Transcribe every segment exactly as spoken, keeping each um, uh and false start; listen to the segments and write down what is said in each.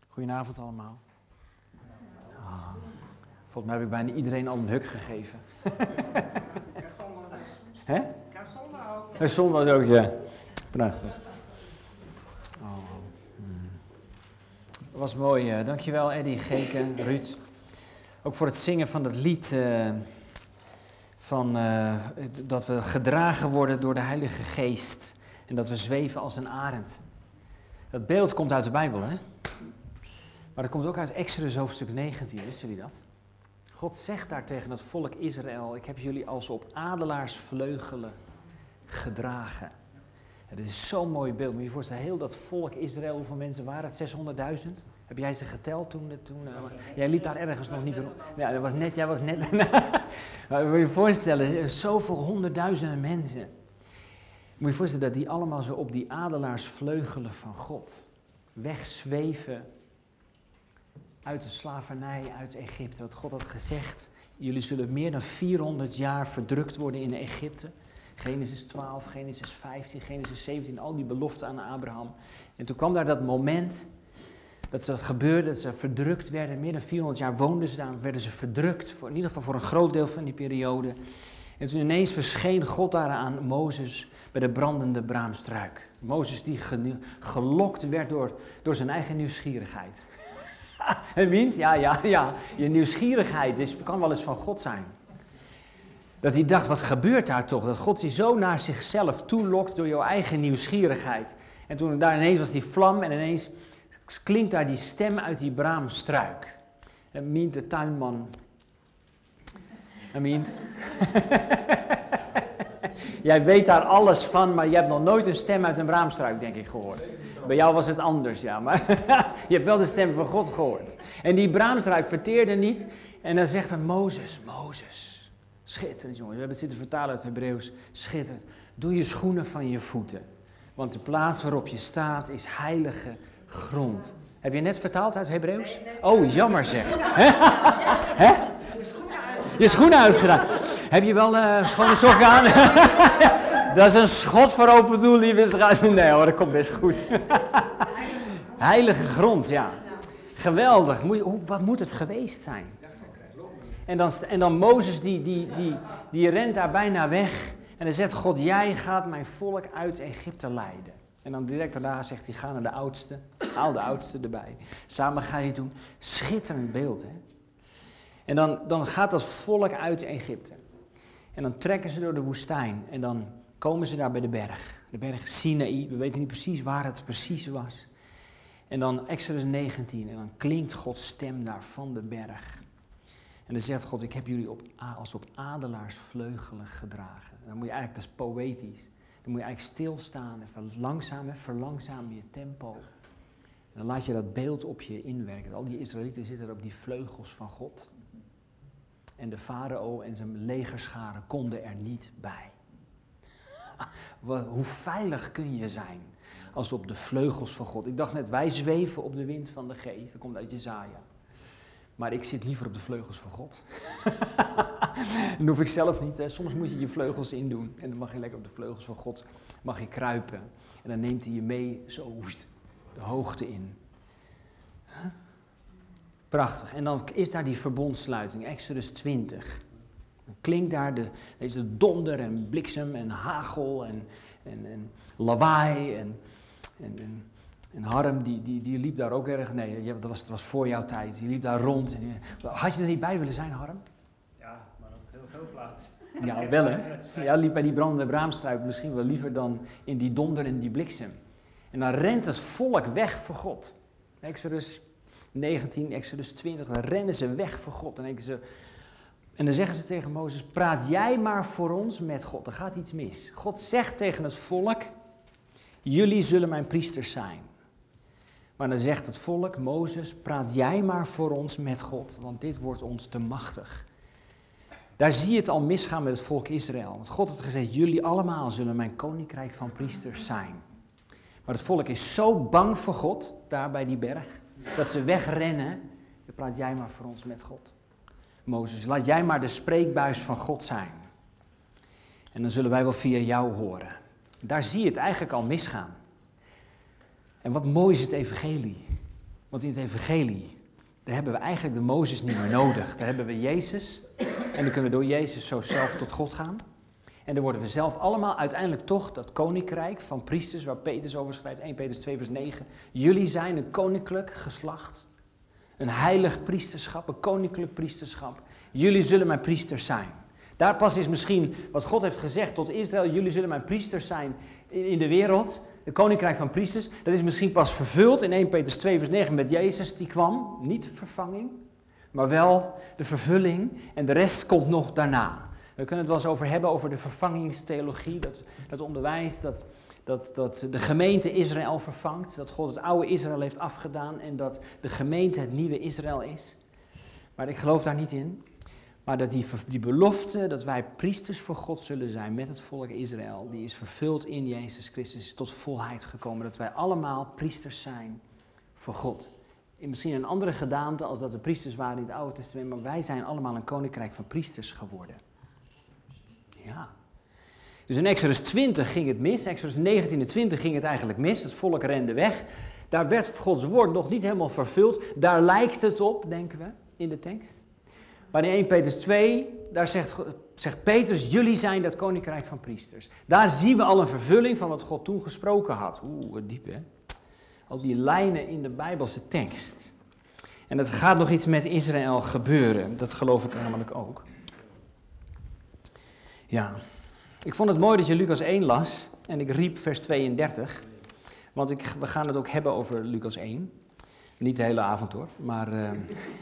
Goedenavond allemaal. Oh, volgens mij heb ik bijna iedereen al een huk gegeven. Kerstzondag dus. Hè? Kerstzondag ook. Kerstzondag ook, ja. Prachtig. Oh. Hmm. Dat was mooi. Uh, dankjewel Eddie, Geke, Ruud. Ook voor het zingen van dat lied uh, van, uh, dat we gedragen worden door de Heilige Geest. En dat we zweven als een arend. Dat beeld komt uit de Bijbel, hè? Maar dat komt ook uit Exodus hoofdstuk negentien, wisten jullie dat? God zegt daar tegen het volk Israël, ik heb jullie als op adelaarsvleugelen gedragen. Ja, dit is zo'n mooi beeld. Moet je je voorstellen, heel dat volk Israël, hoeveel mensen waren het? zeshonderdduizend? Heb jij ze geteld toen? toen uh, jij liep daar ergens nog niet rond. Ja, dat was net, jij was net. Maar moet je je voorstellen, zoveel honderdduizenden mensen. Moet je je voorstellen dat die allemaal zo op die adelaarsvleugelen van God wegzweven uit de slavernij, uit Egypte. Wat God had gezegd, jullie zullen meer dan vierhonderd jaar verdrukt worden in Egypte. Genesis twaalf, Genesis vijftien, Genesis zeventien, al die beloften aan Abraham. En toen kwam daar dat moment dat dat gebeurde, dat ze verdrukt werden. Meer dan vierhonderd jaar woonden ze daar, werden ze verdrukt, voor, in ieder geval voor een groot deel van die periode. En toen ineens verscheen God daar aan Mozes bij de brandende braamstruik. Mozes die ge, gelokt werd door, door zijn eigen nieuwsgierigheid. En wint, ja, ja, ja, je nieuwsgierigheid is, kan wel eens van God zijn. Dat hij dacht, wat gebeurt daar toch? Dat God je zo naar zichzelf toelokt door jouw eigen nieuwsgierigheid. En toen daar ineens was die vlam en ineens klinkt daar die stem uit die braamstruik. En Mient, de tuinman. En Mient. Jij weet daar alles van, maar je hebt nog nooit een stem uit een braamstruik, denk ik, gehoord. Bij jou was het anders, ja, maar je hebt wel de stem van God gehoord. En die braamstruik verteerde niet. En dan zegt dan Mozes, Mozes, schitterend jongen, we hebben het zitten vertalen uit het Hebreeuws, schitterend. Doe je schoenen van je voeten, want de plaats waarop je staat is heilige grond. Heb je net vertaald uit het Hebreeuws? Oh, jammer zeg. Hè? Je schoenen uitgedaan. Heb je wel uh, schone sokken aan? Dat is een schot voor open doel, lieve schat. Nee hoor, dat komt best goed. Heilige grond, ja. Geweldig. Moet je, hoe, wat moet het geweest zijn? En dan, en dan Mozes, die, die, die, die rent daar bijna weg. En dan zegt God, jij gaat mijn volk uit Egypte leiden. En dan direct daarna zegt hij, ga naar de oudste. Haal de oudste erbij. Samen ga je het doen. Schitterend beeld, hè. En dan, dan gaat dat volk uit Egypte. En dan trekken ze door de woestijn. En dan komen ze daar bij de berg. De berg Sinaï. We weten niet precies waar het precies was. En dan Exodus negentien. En dan klinkt Gods stem daar van de berg. En dan zegt God, ik heb jullie op, als op adelaarsvleugelen gedragen. En dan moet je eigenlijk, dat is poëtisch. Dan moet je eigenlijk stilstaan. Even langzaam, verlangzaam je tempo. En dan laat je dat beeld op je inwerken. Al die Israëlieten zitten op die vleugels van God. En de farao en zijn legerscharen konden er niet bij. Hoe veilig kun je zijn als op de vleugels van God? Ik dacht net, wij zweven op de wind van de geest. Dat komt uit Jesaja. Maar ik zit liever op de vleugels van God. Dat hoef ik zelf niet. Hè. Soms moet je je vleugels indoen. En dan mag je lekker op de vleugels van God mag je kruipen. En dan neemt hij je mee zo de hoogte in. Huh? Prachtig. En dan is daar die verbondsluiting, Exodus twintig. Dan klinkt daar de, deze donder en bliksem en hagel en, en, en lawaai. En, en, en, en Harm, die, die, die liep daar ook erg. Nee, dat was, dat was voor jouw tijd. Die liep daar rond. En, had je er niet bij willen zijn, Harm? Ja, maar op heel veel plaatsen. Ja, wel hè. Ja, liep bij die brandende braamstruik misschien wel liever dan in die donder en die bliksem. En dan rent het volk weg voor God. Exodus negentien, Exodus twintig, dan rennen ze weg voor God. En, ze, en dan zeggen ze tegen Mozes, praat jij maar voor ons met God. Er gaat iets mis. God zegt tegen het volk, jullie zullen mijn priesters zijn. Maar dan zegt het volk, Mozes, praat jij maar voor ons met God, want dit wordt ons te machtig. Daar zie je het al misgaan met het volk Israël. Want God had gezegd, jullie allemaal zullen mijn koninkrijk van priesters zijn. Maar het volk is zo bang voor God, daar bij die berg, dat ze wegrennen. Dan praat jij maar voor ons met God. Mozes, laat jij maar de spreekbuis van God zijn. En dan zullen wij wel via jou horen. Daar zie je het eigenlijk al misgaan. En wat mooi is het evangelie. Want in het evangelie, daar hebben we eigenlijk de Mozes niet meer nodig. Daar hebben we Jezus en dan kunnen we door Jezus zo zelf tot God gaan. En dan worden we zelf allemaal uiteindelijk toch dat koninkrijk van priesters, waar Petrus over schrijft, eerste Petrus twee vers negen. Jullie zijn een koninklijk geslacht, een heilig priesterschap, een koninklijk priesterschap. Jullie zullen mijn priesters zijn. Daar pas is misschien wat God heeft gezegd tot Israël, jullie zullen mijn priesters zijn in, in de wereld. De koninkrijk van priesters, dat is misschien pas vervuld in eerste Petrus twee vers negen met Jezus die kwam. Niet de vervanging, maar wel de vervulling en de rest komt nog daarna. We kunnen het wel eens over hebben, over de vervangingstheologie, dat, dat onderwijs, dat, dat, dat de gemeente Israël vervangt. Dat God het oude Israël heeft afgedaan en dat de gemeente het nieuwe Israël is. Maar ik geloof daar niet in. Maar dat die, die belofte dat wij priesters voor God zullen zijn met het volk Israël, die is vervuld in Jezus Christus, is tot volheid gekomen. Dat wij allemaal priesters zijn voor God. In misschien een andere gedaante als dat de priesters waren in het Oude Testament, maar wij zijn allemaal een koninkrijk van priesters geworden. Ja. Dus in Exodus twintig ging het mis, Exodus negentien en twintig ging het eigenlijk mis, het volk rende weg. Daar werd Gods woord nog niet helemaal vervuld, daar lijkt het op, denken we, in de tekst. Maar in eerste Petrus twee, daar zegt, zegt Petrus, jullie zijn dat koninkrijk van priesters. Daar zien we al een vervulling van wat God toen gesproken had. Oeh, wat diep hè. Al die lijnen in de Bijbelse tekst. En dat gaat nog iets met Israël gebeuren, dat geloof ik namelijk ook. Ja, ik vond het mooi dat je Lucas één las en ik riep vers tweeëndertig. Want ik, we gaan het ook hebben over Lucas één. Niet de hele avond hoor, maar... Uh,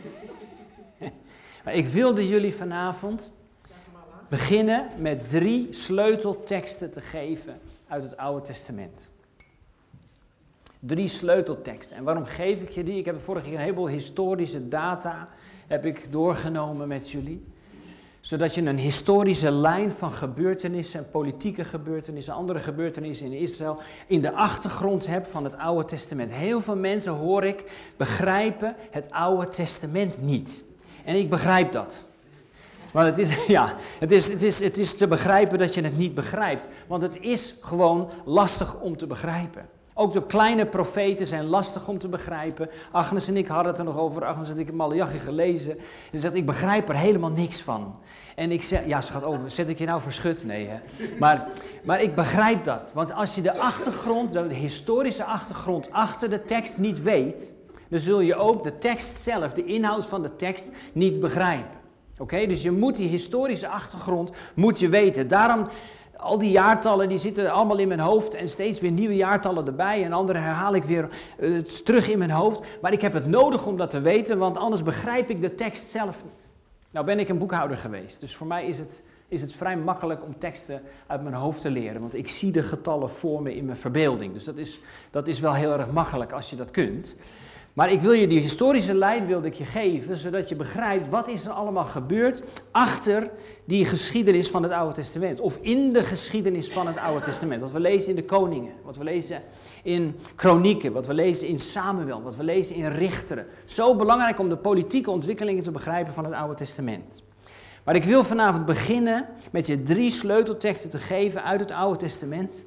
Maar ik wilde jullie vanavond beginnen met drie sleutelteksten te geven uit het Oude Testament. Drie sleutelteksten. En waarom geef ik je die? Ik heb vorige keer een heleboel historische data heb ik doorgenomen met jullie. Zodat je een historische lijn van gebeurtenissen, politieke gebeurtenissen, andere gebeurtenissen in Israël, in de achtergrond hebt van het Oude Testament. Heel veel mensen, hoor ik, begrijpen het Oude Testament niet. En ik begrijp dat. Want het is, ja, het is, het is, het is te begrijpen dat je het niet begrijpt. Want het is gewoon lastig om te begrijpen. Ook de kleine profeten zijn lastig om te begrijpen. Agnes en ik hadden het er nog over. Agnes en ik hebben Maleachi gelezen. En ze zegt, ik begrijp er helemaal niks van. En ik zeg, ja schat, oh, zet ik je nou verschut? Nee, hè. Maar, maar ik begrijp dat. Want als je de achtergrond, de historische achtergrond achter de tekst niet weet, dan zul je ook de tekst zelf, de inhoud van de tekst, niet begrijpen. Oké, okay? Dus je moet die historische achtergrond moet je weten. Daarom, al die jaartallen, die zitten allemaal in mijn hoofd en steeds weer nieuwe jaartallen erbij. En andere herhaal ik weer uh, terug in mijn hoofd. Maar ik heb het nodig om dat te weten, want anders begrijp ik de tekst zelf niet. Nou ben ik een boekhouder geweest, dus voor mij is het, is het vrij makkelijk om teksten uit mijn hoofd te leren. Want ik zie de getallen voor me in mijn verbeelding. Dus dat is, dat is wel heel erg makkelijk als je dat kunt. Maar ik wil je die historische lijn wilde ik je geven, zodat je begrijpt wat is er allemaal gebeurd achter die geschiedenis van het Oude Testament. Of in de geschiedenis van het Oude Testament. Wat we lezen in de Koningen, wat we lezen in Kronieken, wat we lezen in Samuel, wat we lezen in Richteren. Zo belangrijk om de politieke ontwikkelingen te begrijpen van het Oude Testament. Maar ik wil vanavond beginnen met je drie sleutelteksten te geven uit het Oude Testament.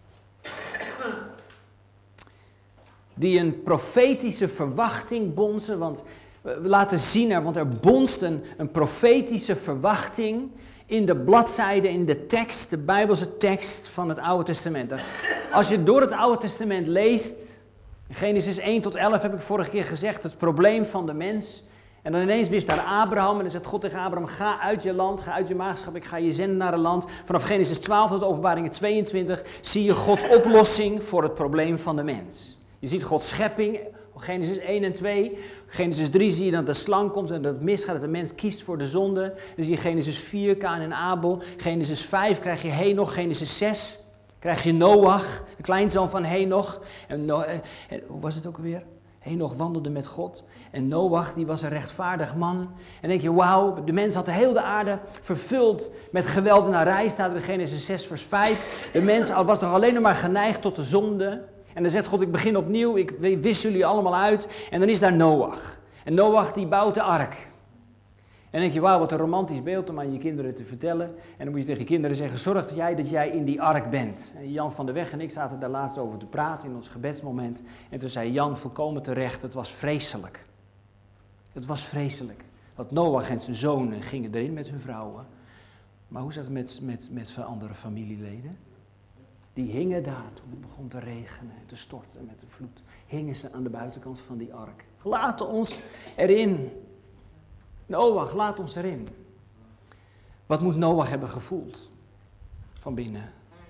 Die een profetische verwachting bonzen, want we laten zien er, want er bonst een, een profetische verwachting in de bladzijden, in de tekst, de Bijbelse tekst van het Oude Testament. Als je door het Oude Testament leest, in Genesis één tot elf heb ik vorige keer gezegd, het probleem van de mens. En dan ineens wist daar Abraham en dan zegt God tegen Abraham, ga uit je land, ga uit je maagschap, ik ga je zenden naar een land. Vanaf Genesis twaalf tot Openbaringen tweeëntwintig zie je Gods oplossing voor het probleem van de mens. Je ziet Gods schepping, Genesis één en twee. Genesis drie zie je dat de slang komt en dat het misgaat, dat de mens kiest voor de zonde. Dan zie je Genesis vier, Kaan en Abel. Genesis vijf krijg je Henoch. Genesis zes krijg je Noach, de kleinzoon van Henoch. En, no- en hoe was het ook alweer? Henoch wandelde met God. En Noach, die was een rechtvaardig man. En dan denk je, wauw, de mens had de hele aarde vervuld met geweldenarij. Staat er in Genesis zes vers vijf. De mens was toch alleen nog maar geneigd tot de zonde. En dan zegt God, ik begin opnieuw, ik wis jullie allemaal uit. En dan is daar Noach. En Noach die bouwt de ark. En dan denk je, wauw, wat een romantisch beeld om aan je kinderen te vertellen. En dan moet je tegen je kinderen zeggen, zorg jij dat jij in die ark bent. En Jan van der Weg en ik zaten daar laatst over te praten in ons gebedsmoment. En toen zei Jan volkomen terecht, het was vreselijk. Het was vreselijk. Want Noach en zijn zonen gingen erin met hun vrouwen. Maar hoe zat het met, met, met andere familieleden? Die hingen daar toen het begon te regenen en te storten met de vloed. Hingen ze aan de buitenkant van die ark. Laat ons erin. Noach, laat ons erin. Wat moet Noach hebben gevoeld van binnen?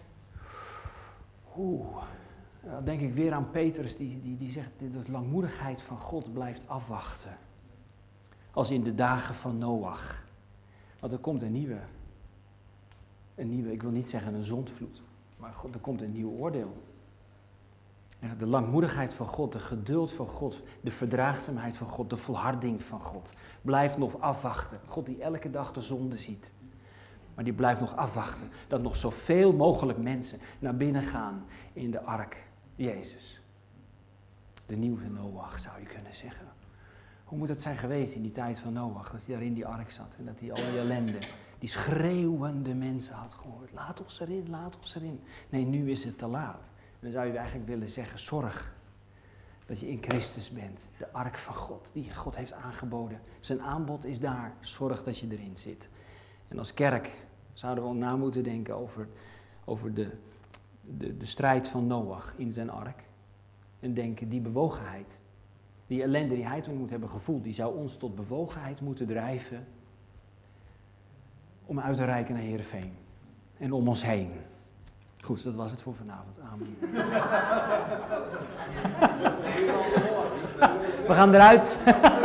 Oeh, dan denk ik weer aan Petrus die, die, die zegt, de langmoedigheid van God blijft afwachten. Als in de dagen van Noach. Want er komt een nieuwe, een nieuwe, ik wil niet zeggen een zondvloed, maar God, er komt een nieuw oordeel. De langmoedigheid van God, de geduld van God, de verdraagzaamheid van God, de volharding van God. Blijft nog afwachten. God die elke dag de zonde ziet. Maar die blijft nog afwachten dat nog zoveel mogelijk mensen naar binnen gaan in de ark Jezus. De nieuwe Noach zou je kunnen zeggen. Hoe moet het zijn geweest in die tijd van Noach, dat hij daar in die ark zat en dat hij al die ellende, die schreeuwende mensen had gehoord. Laat ons erin, laat ons erin. Nee, nu is het te laat. En dan zou je eigenlijk willen zeggen, zorg dat je in Christus bent. De ark van God, die God heeft aangeboden. Zijn aanbod is daar. Zorg dat je erin zit. En als kerk zouden we al na moeten denken over, over de, de, de strijd van Noach in zijn ark. En denken, die bewogenheid, die ellende die hij toen moet hebben gevoeld, die zou ons tot bewogenheid moeten drijven om uit te reiken naar Heerenveen. En om ons heen. Goed, dat was het voor vanavond. Amen. We gaan eruit.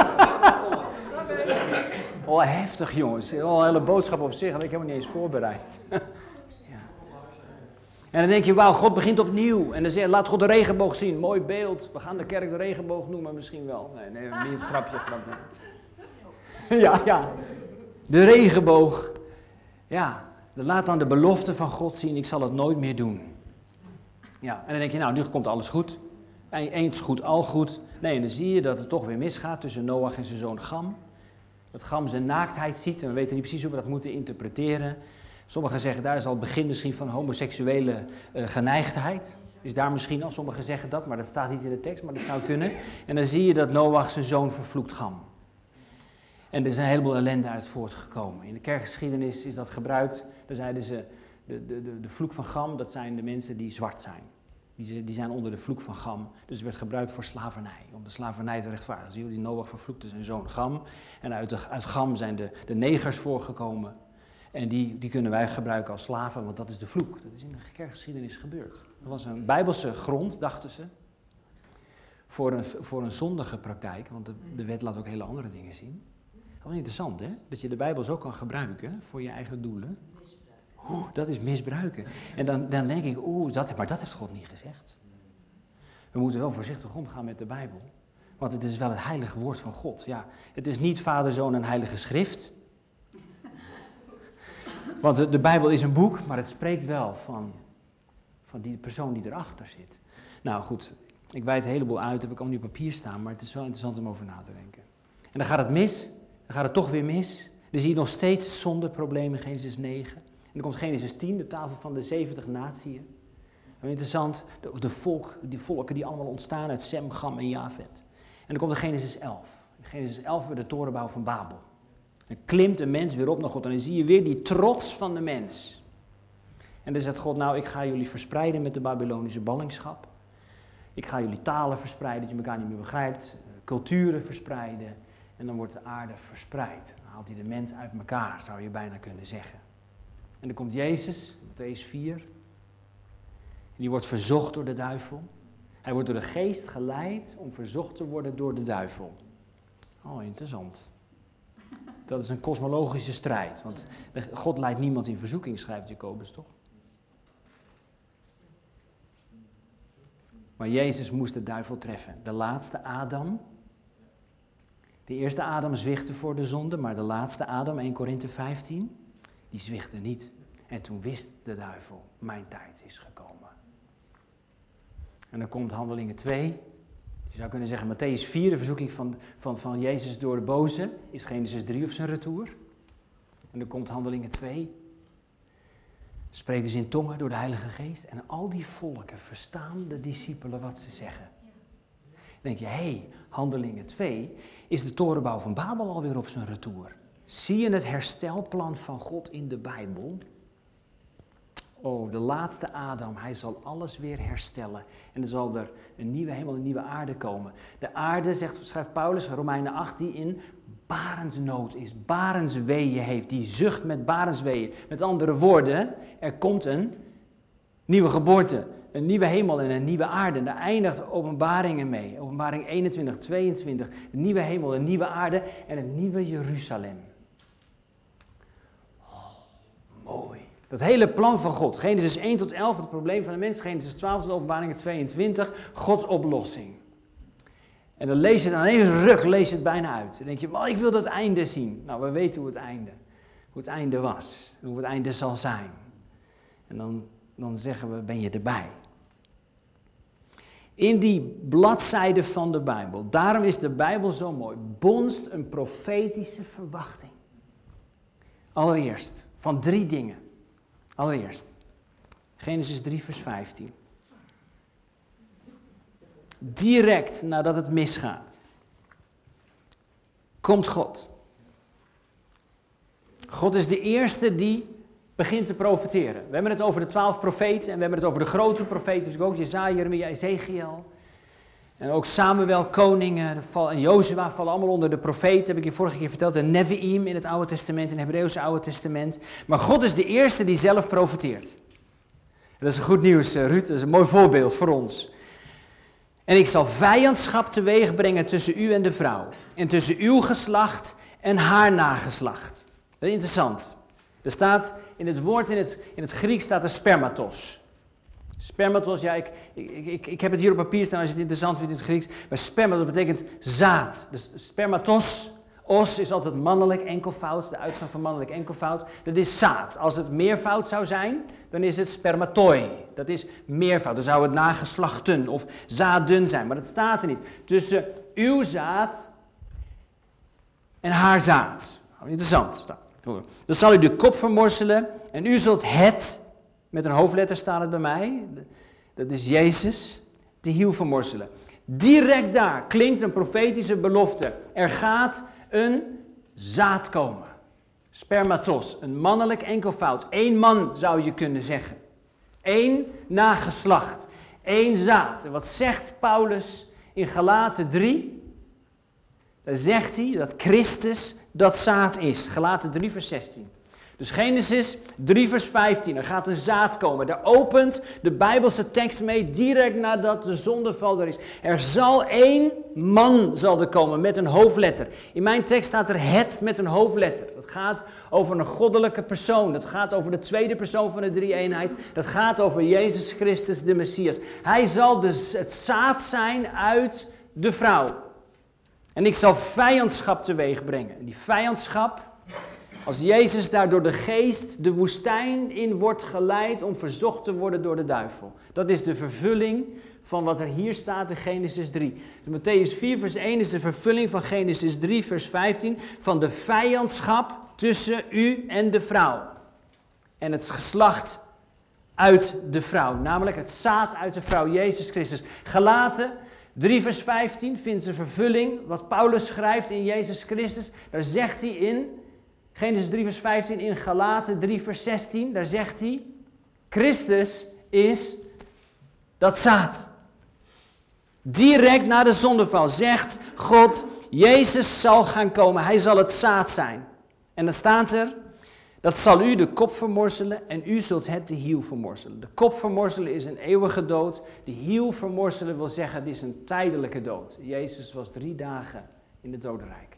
Oh, heftig jongens. Oh, een hele boodschap op zich had ik helemaal niet eens voorbereid. Ja. En dan denk je, wauw, God begint opnieuw. En dan zeg je, laat God de regenboog zien. Mooi beeld. We gaan de kerk de regenboog noemen misschien wel. Nee, nee, niet grapje, grapje. Ja, ja. De regenboog. Ja. Laat dan de belofte van God zien, ik zal het nooit meer doen. Ja, en dan denk je, nou, nu komt alles goed. Eens goed, al goed. Nee, en dan zie je dat het toch weer misgaat tussen Noach en zijn zoon Gam. Dat Gam zijn naaktheid ziet en we weten niet precies hoe we dat moeten interpreteren. Sommigen zeggen, daar is al het begin misschien van homoseksuele uh, geneigdheid. Is daar misschien al, sommigen zeggen dat, maar dat staat niet in de tekst, maar dat zou kunnen. En dan zie je dat Noach zijn zoon vervloekt Gam. En er is een heleboel ellende uit voortgekomen. In de kerkgeschiedenis is dat gebruikt. Dan zeiden ze, de, de, de, de vloek van Gam, dat zijn de mensen die zwart zijn. Die, die zijn onder de vloek van Gam. Dus het werd gebruikt voor slavernij, om de slavernij te rechtvaardigen. Zie je, die Noach vervloekte zijn zoon Gam. En uit, de, uit Gam zijn de, de negers voorgekomen. En die, die kunnen wij gebruiken als slaven, want dat is de vloek. Dat is in de kerkgeschiedenis gebeurd. Dat was een bijbelse grond, dachten ze, voor een, voor een zondige praktijk. Want de, de wet laat ook hele andere dingen zien. Wel interessant, hè? Dat je de Bijbel zo kan gebruiken voor je eigen doelen. Oeh, dat is misbruiken. En dan, dan denk ik, oeh, dat, maar dat heeft God niet gezegd. We moeten wel voorzichtig omgaan met de Bijbel. Want het is wel het heilige woord van God. Ja, het is niet Vader, Zoon en Heilige Schrift. Want de, de Bijbel is een boek, maar het spreekt wel van, van die persoon die erachter zit. Nou goed, ik wijd een heleboel uit, heb ik allemaal niet op papier staan, maar het is wel interessant om over na te denken. En dan gaat het mis. Dan gaat het toch weer mis. Dan zie je nog steeds zondeproblemen in Genesis negen. En dan komt Genesis tien, de tafel van de zeventig natieën. Interessant, de, de, volk, die volken die allemaal ontstaan uit Sem, Gam en Jafet. En dan komt er Genesis elf. In Genesis elf weer de torenbouw van Babel. Dan klimt een mens weer op naar God en dan zie je weer die trots van de mens. En dan zegt God, nou ik ga jullie verspreiden met de Babylonische ballingschap. Ik ga jullie talen verspreiden, dat je elkaar niet meer begrijpt. Culturen verspreiden. En dan wordt de aarde verspreid. Dan haalt hij de mens uit elkaar, zou je bijna kunnen zeggen. En dan komt Jezus, Mattheüs vier. En die wordt verzocht door de duivel. Hij wordt door de geest geleid om verzocht te worden door de duivel. Oh, interessant. Dat is een kosmologische strijd. Want God leidt niemand in verzoeking, schrijft Jacobus toch? Maar Jezus moest de duivel treffen. De laatste Adam. De eerste Adam zwichtte voor de zonde, maar de laatste Adam, eerste Korinthe vijftien, die zwichtte niet. En toen wist de duivel, mijn tijd is gekomen. En dan komt Handelingen twee. Je zou kunnen zeggen, Mattheüs vier, de verzoeking van, van, van Jezus door de boze, is Genesis drie op zijn retour. En dan komt Handelingen twee. Spreken ze in tongen door de Heilige Geest. En al die volken verstaan de discipelen wat ze zeggen. Dan denk je, hé, hey, Handelingen twee, is de torenbouw van Babel alweer op zijn retour? Zie je het herstelplan van God in de Bijbel? Oh, de laatste Adam, hij zal alles weer herstellen. En er zal er een nieuwe hemel en een nieuwe aarde komen. De aarde, zegt, schrijft Paulus, Romeinen acht, die in barensnood is, barensweeën heeft, die zucht met barensweeën. Met andere woorden, er komt een nieuwe geboorte, een nieuwe hemel en een nieuwe aarde. En daar eindigt Openbaringen mee. Openbaring eenentwintig, tweeëntwintig, een nieuwe hemel, een nieuwe aarde en een nieuwe Jeruzalem. Oh, mooi. Dat hele plan van God, Genesis één tot elf, het probleem van de mens, Genesis twaalf tot Openbaringen tweeëntwintig, Gods oplossing. En dan lees je het aan één ruk, lees je het bijna uit. Dan denk je, maar ik wil dat einde zien. Nou, we weten hoe het einde, hoe het einde was, en hoe het einde zal zijn. En dan, dan zeggen we, ben je erbij. In die bladzijde van de Bijbel, daarom is de Bijbel zo mooi, bonst een profetische verwachting. Allereerst, van drie dingen. Allereerst, Genesis drie vers vijftien. Direct nadat het misgaat, komt God. God is de eerste die begint te profeteren. We hebben het over de twaalf profeten en we hebben het over de grote profeten, dus ook Jesaja, Jeremia, Ezekiel. En ook Samuel, koningen en Jozua vallen allemaal onder de profeten, heb ik je vorige keer verteld. En Nevi'im in het Oude Testament, in het Hebreeuwse Oude Testament. Maar God is de eerste die zelf profeteert. Dat is goed nieuws, Ruud, dat is een mooi voorbeeld voor ons. En ik zal vijandschap teweeg brengen tussen u en de vrouw. En tussen uw geslacht en haar nageslacht. Dat is interessant. Er staat in het woord, in het, in het Grieks staat er spermatos. Spermatos, ja, ik, ik, ik, ik heb het hier op papier staan als je het interessant vindt in het Grieks. Maar spermatos betekent zaad. Dus spermatos, os is altijd mannelijk enkelvoud, de uitgang van mannelijk enkelvoud. Dat is zaad. Als het meervoud zou zijn, dan is het spermatoi. Dat is meervoud. Dan zou het nageslachten of zaden zijn. Maar dat staat er niet. Tussen uw zaad en haar zaad. Interessant. Dan zal u de kop vermorselen en u zult het, met een hoofdletter staat het bij mij, dat is Jezus, te hiel vermorselen. Direct daar klinkt een profetische belofte. Er gaat een zaad komen. Spermatos, een mannelijk enkelvoud. Eén man zou je kunnen zeggen. Eén nageslacht. Eén zaad. En wat zegt Paulus in Galaten drie? Daar zegt hij dat Christus dat zaad is. Galaten drie vers zestien. Dus Genesis drie vers vijftien, er gaat een zaad komen. Daar opent de Bijbelse tekst mee direct nadat de zondeval er is. Er zal één man zal er komen met een hoofdletter. In mijn tekst staat er het met een hoofdletter. Dat gaat over een goddelijke persoon. Dat gaat over de tweede persoon van de drie-eenheid. Dat gaat over Jezus Christus de Messias. Hij zal dus het zaad zijn uit de vrouw. En ik zal vijandschap teweeg brengen. En die vijandschap, als Jezus daar door de geest de woestijn in wordt geleid om verzocht te worden door de duivel. Dat is de vervulling van wat er hier staat in Genesis drie. Dus Mattheüs vier vers één is de vervulling van Genesis drie vers vijftien van de vijandschap tussen u en de vrouw. En het geslacht uit de vrouw, namelijk het zaad uit de vrouw, Jezus Christus. Galaten drie vers vijftien vindt zijn vervulling, wat Paulus schrijft in Jezus Christus. Daar zegt hij in Genesis drie vers vijftien, in Galaten drie vers zestien, daar zegt hij, Christus is dat zaad. Direct na de zondeval zegt God, Jezus zal gaan komen, hij zal het zaad zijn. En dan staat er, dat zal u de kop vermorselen en u zult het de hiel vermorselen. De kop vermorselen is een eeuwige dood, de hiel vermorselen wil zeggen, het is een tijdelijke dood. Jezus was drie dagen in het dodenrijk.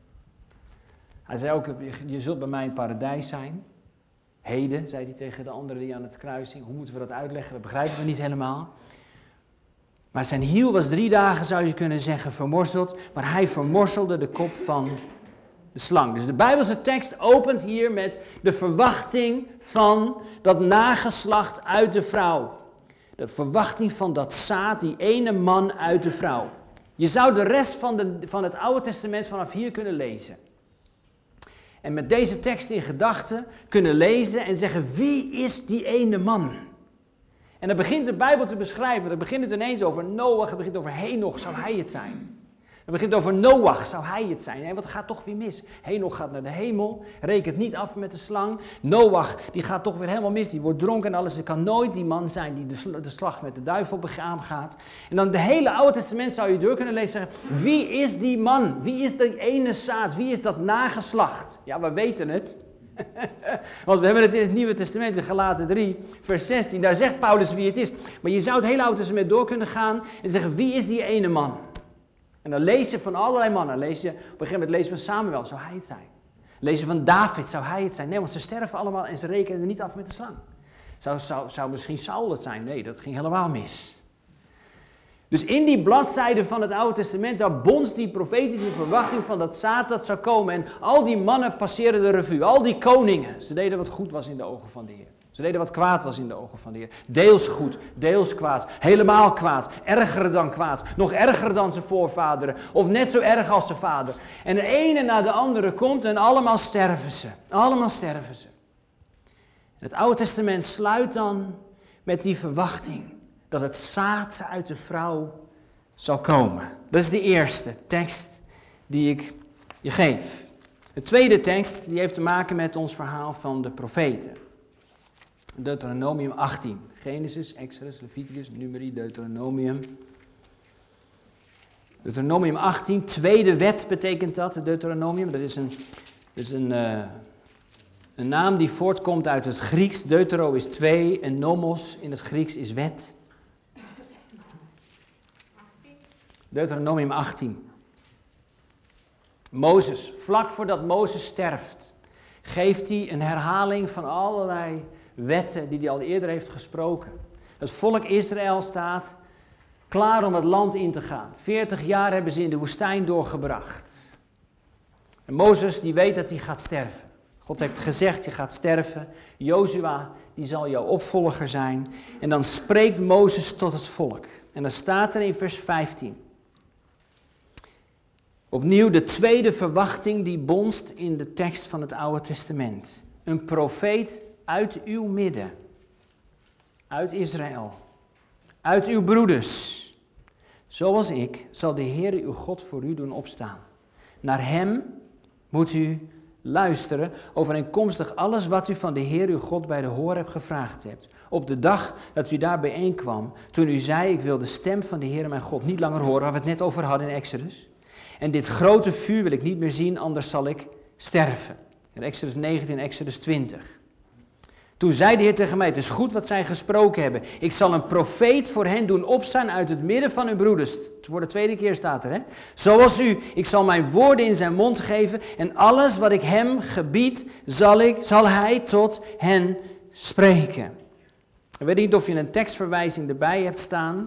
Hij zei ook, je zult bij mij in het paradijs zijn. Heden, zei hij tegen de anderen die aan het kruis hingen. Hoe moeten we dat uitleggen? Dat begrijpen we niet helemaal. Maar zijn hiel was drie dagen, zou je kunnen zeggen, vermorseld. Maar hij vermorselde de kop van de slang. Dus de Bijbelse tekst opent hier met de verwachting van dat nageslacht uit de vrouw. De verwachting van dat zaad, die ene man uit de vrouw. Je zou de rest van, de, van het Oude Testament vanaf hier kunnen lezen. En met deze tekst in gedachten kunnen lezen en zeggen, wie is die ene man? En dan begint de Bijbel te beschrijven, dan begint het ineens over Noach, het begint over Henoch, zou hij het zijn? Dan begint het over Noach, zou hij het zijn? En wat gaat toch weer mis? Henoch gaat naar de hemel, rekent niet af met de slang. Noach, die gaat toch weer helemaal mis, die wordt dronken en alles. Het kan nooit die man zijn die de, sl- de slag met de duivel begaan gaat. En dan de hele Oude Testament zou je door kunnen lezen en zeggen, wie is die man? Wie is die ene zaad? Wie is dat nageslacht? Ja, we weten het. Want we hebben het in het Nieuwe Testament, in Galaten drie, vers zestien. Daar zegt Paulus wie het is. Maar je zou het hele Oude Testament door kunnen gaan en zeggen, wie is die ene man? En dan lees je van allerlei mannen. Lees je, op een gegeven moment lees je van Samuel, zou hij het zijn? Lees je van David, zou hij het zijn? Nee, want ze sterven allemaal en ze rekenen er niet af met de slang. Zou, zou, zou misschien Saul het zijn? Nee, dat ging helemaal mis. Dus in die bladzijden van het Oude Testament, daar bonst die profetische verwachting van dat zaad dat zou komen. En al die mannen passeerden de revue, al die koningen. Ze deden wat goed was in de ogen van de Heer. Ze deden wat kwaad was in de ogen van de Heer. Deels goed, deels kwaad, helemaal kwaad, erger dan kwaad, nog erger dan zijn voorvaderen, of net zo erg als zijn vader. En de ene na de andere komt en allemaal sterven ze. Allemaal sterven ze. Het Oude Testament sluit dan met die verwachting dat het zaad uit de vrouw zal komen. Dat is de eerste tekst die ik je geef. De tweede tekst die heeft te maken met ons verhaal van de profeten. Deuteronomium achttien. Genesis, Exodus, Leviticus, Numeri, Deuteronomium. Deuteronomium achttien, tweede wet betekent dat, de Deuteronomium. Dat is een, dat is een, uh, een naam die voortkomt uit het Grieks. Deutero is twee en nomos in het Grieks is wet. Deuteronomium achttien. Mozes, vlak voordat Mozes sterft, geeft hij een herhaling van allerlei wetten die hij al eerder heeft gesproken. Het volk Israël staat klaar om het land in te gaan. veertig jaar hebben ze in de woestijn doorgebracht. En Mozes die weet dat hij gaat sterven. God heeft gezegd, je gaat sterven. Jozua, die zal jouw opvolger zijn. En dan spreekt Mozes tot het volk. En dan staat er in vers vijftien. Opnieuw de tweede verwachting die bonst in de tekst van het Oude Testament. Een profeet uit uw midden. Uit Israël. Uit uw broeders. Zoals ik zal de Heer uw God voor u doen opstaan. Naar hem moet u luisteren overeenkomstig alles wat u van de Heer uw God bij de Horeb gevraagd hebt. Op de dag dat u daar bijeenkwam, toen u zei, ik wil de stem van de Heer mijn God niet langer horen, waar we het net over hadden in Exodus. En dit grote vuur wil ik niet meer zien, anders zal ik sterven. In Exodus negentien en Exodus twintig. Toen zei de Heer tegen mij, het is goed wat zij gesproken hebben. Ik zal een profeet voor hen doen opstaan uit het midden van uw broeders. Voor de tweede keer staat er, hè. Zoals u, ik zal mijn woorden in zijn mond geven. En alles wat ik hem gebied, zal, ik, zal hij tot hen spreken. Ik weet niet of je een tekstverwijzing erbij hebt staan.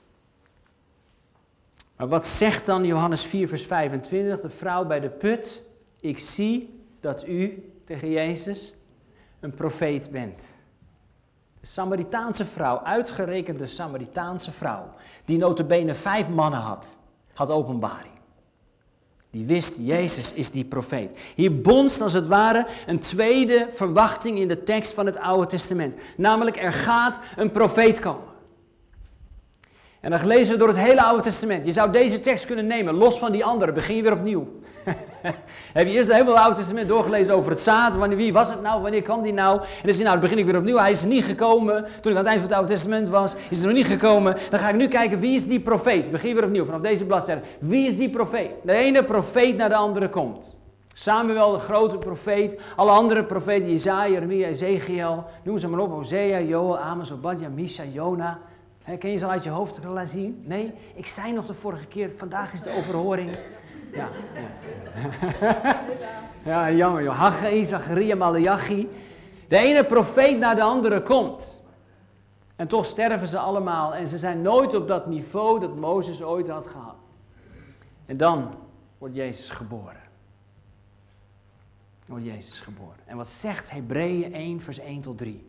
Maar wat zegt dan Johannes vier vers vijfentwintig, de vrouw bij de put? Ik zie dat u, tegen Jezus, een profeet bent. De Samaritaanse vrouw, uitgerekend de Samaritaanse vrouw, die nota bene vijf mannen had, had openbaring. Die wist, Jezus is die profeet. Hier bonst als het ware een tweede verwachting in de tekst van het Oude Testament. Namelijk, er gaat een profeet komen. En dan lezen we door het hele Oude Testament. Je zou deze tekst kunnen nemen, los van die andere. Begin je weer opnieuw. Heb je eerst het hele Oude Testament doorgelezen over het zaad. Wanneer, wie was het nou? Wanneer kwam die nou? En dan zeg je, nou, dan begin ik weer opnieuw. Hij is niet gekomen. Toen ik aan het eind van het Oude Testament was, is hij nog niet gekomen. Dan ga ik nu kijken, wie is die profeet? Begin weer opnieuw, vanaf deze bladzijde. Wie is die profeet? De ene profeet naar de andere komt. Samuel, de grote profeet. Alle andere profeten, Jesaja, Jeremia, Ezekiel. Noem ze maar op. Hosea, Joel, Amos, Obadja, Misha, Jona. He, ken je ze al uit je hoofd laten zien? Nee? Ik zei nog de vorige keer, vandaag is de overhoring. Ja, ja. Ja, jammer joh. Haggai, Zacharia, Malachi. De ene profeet naar de andere komt. En toch sterven ze allemaal. En ze zijn nooit op dat niveau dat Mozes ooit had gehad. En dan wordt Jezus geboren. Wordt Jezus geboren. En wat zegt Hebreeën één vers één tot drie?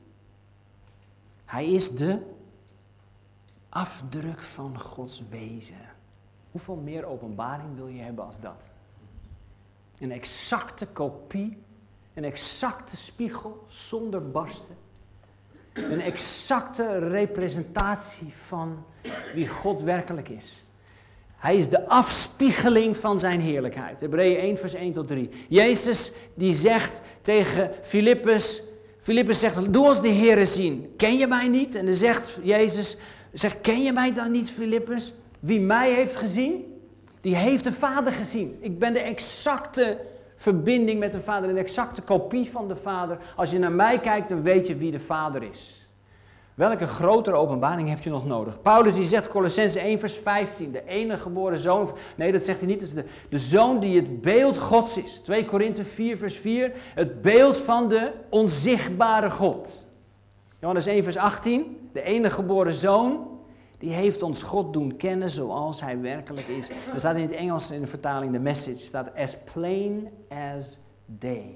Hij is de afdruk van Gods wezen. Hoeveel meer openbaring wil je hebben als dat? Een exacte kopie, een exacte spiegel zonder barsten. Een exacte representatie van wie God werkelijk is. Hij is de afspiegeling van zijn heerlijkheid. Hebreeën één vers één tot drie. Jezus die zegt tegen Filippus, Filippus zegt, doe ons de Heere zien. Ken je mij niet? En dan zegt Jezus, zegt, ken je mij dan niet, Filippus? Wie mij heeft gezien, die heeft de Vader gezien. Ik ben de exacte verbinding met de Vader, een exacte kopie van de Vader. Als je naar mij kijkt, dan weet je wie de Vader is. Welke grotere openbaring heb je nog nodig? Paulus die zegt, Kolossenzen één vers vijftien, de enige geboren zoon. Nee, dat zegt hij niet, dat is de, de zoon die het beeld Gods is. twee Korinthe vier vers vier, het beeld van de onzichtbare God. Johannes één vers achttien, de enige geboren zoon, die heeft ons God doen kennen zoals hij werkelijk is. Er staat in het Engels in de vertaling, de message, staat as plain as day.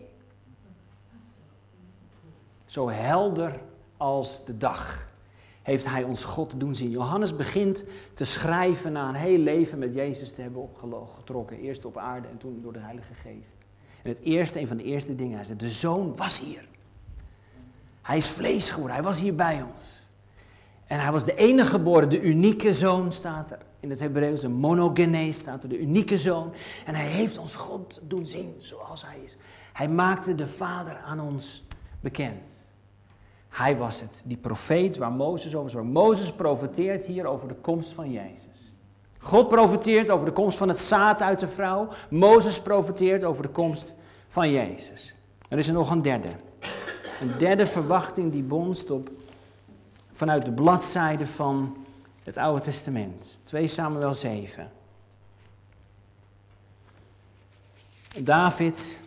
Zo helder als de dag heeft hij ons God doen zien. Johannes begint te schrijven na een heel leven met Jezus te hebben opgetrokken. Eerst op aarde en toen door de Heilige Geest. En het eerste, een van de eerste dingen, hij zei, de Zoon was hier. Hij is vlees geworden, hij was hier bij ons. En hij was de enige geboren, de unieke Zoon staat er. In het Hebreeuws, een monogene staat er, de unieke Zoon. En hij heeft ons God doen zien zoals hij is. Hij maakte de Vader aan ons bekend. Hij was het, die profeet waar Mozes over sprak. Mozes profeteert hier over de komst van Jezus. God profeteert over de komst van het zaad uit de vrouw. Mozes profeteert over de komst van Jezus. Er is er nog een derde. Een derde verwachting die bonst op vanuit de bladzijde van het Oude Testament. twee Samuel zeven. David,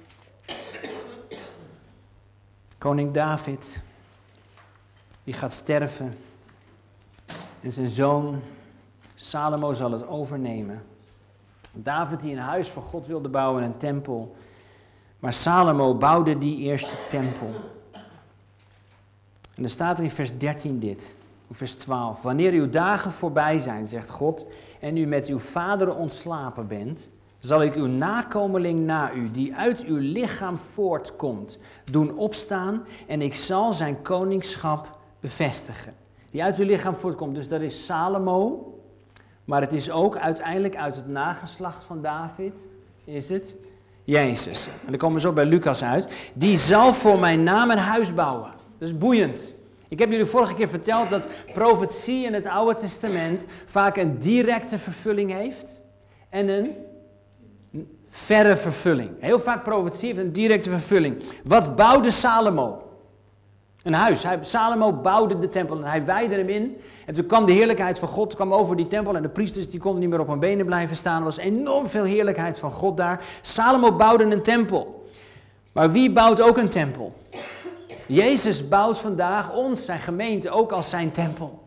koning David, die gaat sterven. En zijn zoon Salomo zal het overnemen. David die een huis voor God wilde bouwen, een tempel. Maar Salomo bouwde die eerste tempel. En er staat er in vers dertien dit, vers twaalf. Wanneer uw dagen voorbij zijn, zegt God, en u met uw vaderen ontslapen bent, zal ik uw nakomeling na u, die uit uw lichaam voortkomt, doen opstaan en ik zal zijn koningschap bevestigen. Die uit uw lichaam voortkomt, dus dat is Salomo, maar het is ook uiteindelijk uit het nageslacht van David, is het Jezus. En dan komen we zo bij Lucas uit. Die zal voor mijn naam een huis bouwen. Dat is boeiend. Ik heb jullie vorige keer verteld dat profetie in het Oude Testament vaak een directe vervulling heeft en een verre vervulling. Heel vaak profetie heeft een directe vervulling. Wat bouwde Salomo? Een huis. Hij, Salomo bouwde de tempel en hij wijde hem in. En toen kwam de heerlijkheid van God kwam over die tempel en de priesters die konden niet meer op hun benen blijven staan. Er was enorm veel heerlijkheid van God daar. Salomo bouwde een tempel. Maar wie bouwt ook een tempel? Jezus bouwt vandaag ons, zijn gemeente, ook als zijn tempel.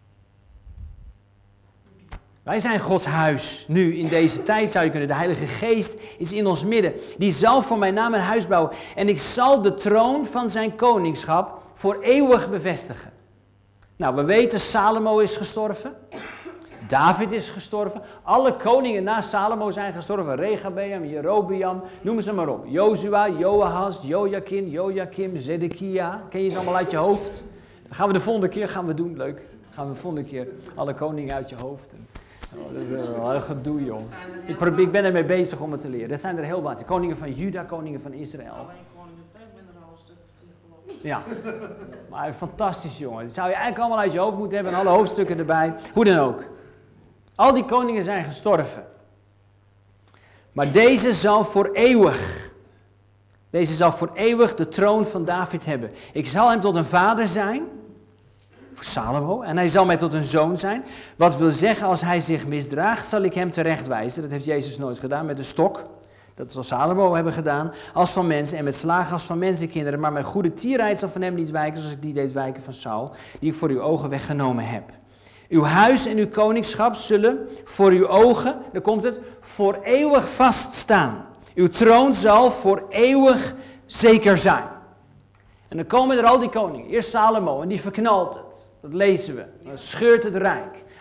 Wij zijn Gods huis. Nu, in deze tijd zou je kunnen, de Heilige Geest is in ons midden. Die zal voor mijn naam een huis bouwen. En ik zal de troon van zijn koningschap voor eeuwig bevestigen. Nou, we weten, Salomo is gestorven. David is gestorven. Alle koningen na Salomo zijn gestorven. Rehabeam, Jerobeam, noem ze maar op. Jozua, Joahaz, Jojakin, Jojakim, Zedekia. Ken je ze allemaal uit je hoofd? Dat gaan we de volgende keer gaan we doen. Leuk. Dan gaan we de volgende keer alle koningen uit je hoofd. Oh, dat is wel een gedoe, joh. Ik, probeer, ik ben ermee bezig om het te leren. Dat zijn er heel wat. Koningen van Juda, koningen van Israël. Alleen koning de twee, ik ben er al een stuk of tien Ja, maar fantastisch, jongen. Dat zou je eigenlijk allemaal uit je hoofd moeten hebben en alle hoofdstukken erbij. Hoe dan ook. Al die koningen zijn gestorven. Maar deze zal voor eeuwig, deze zal voor eeuwig de troon van David hebben. Ik zal hem tot een vader zijn, voor Salomo, en hij zal mij tot een zoon zijn. Wat wil zeggen, als hij zich misdraagt, zal ik hem terechtwijzen. Dat heeft Jezus nooit gedaan met de stok. Dat zal Salomo hebben gedaan, als van mensen en met slagen als van mensenkinderen. Maar mijn goede tierheid zal van hem niet wijken, zoals ik die deed wijken van Saul, die ik voor uw ogen weggenomen heb. Uw huis en uw koningschap zullen voor uw ogen, daar komt het, voor eeuwig vaststaan. Uw troon zal voor eeuwig zeker zijn. En dan komen er al die koningen. Eerst Salomo en die verknalt het. Dat lezen we. Dan scheurt het rijk.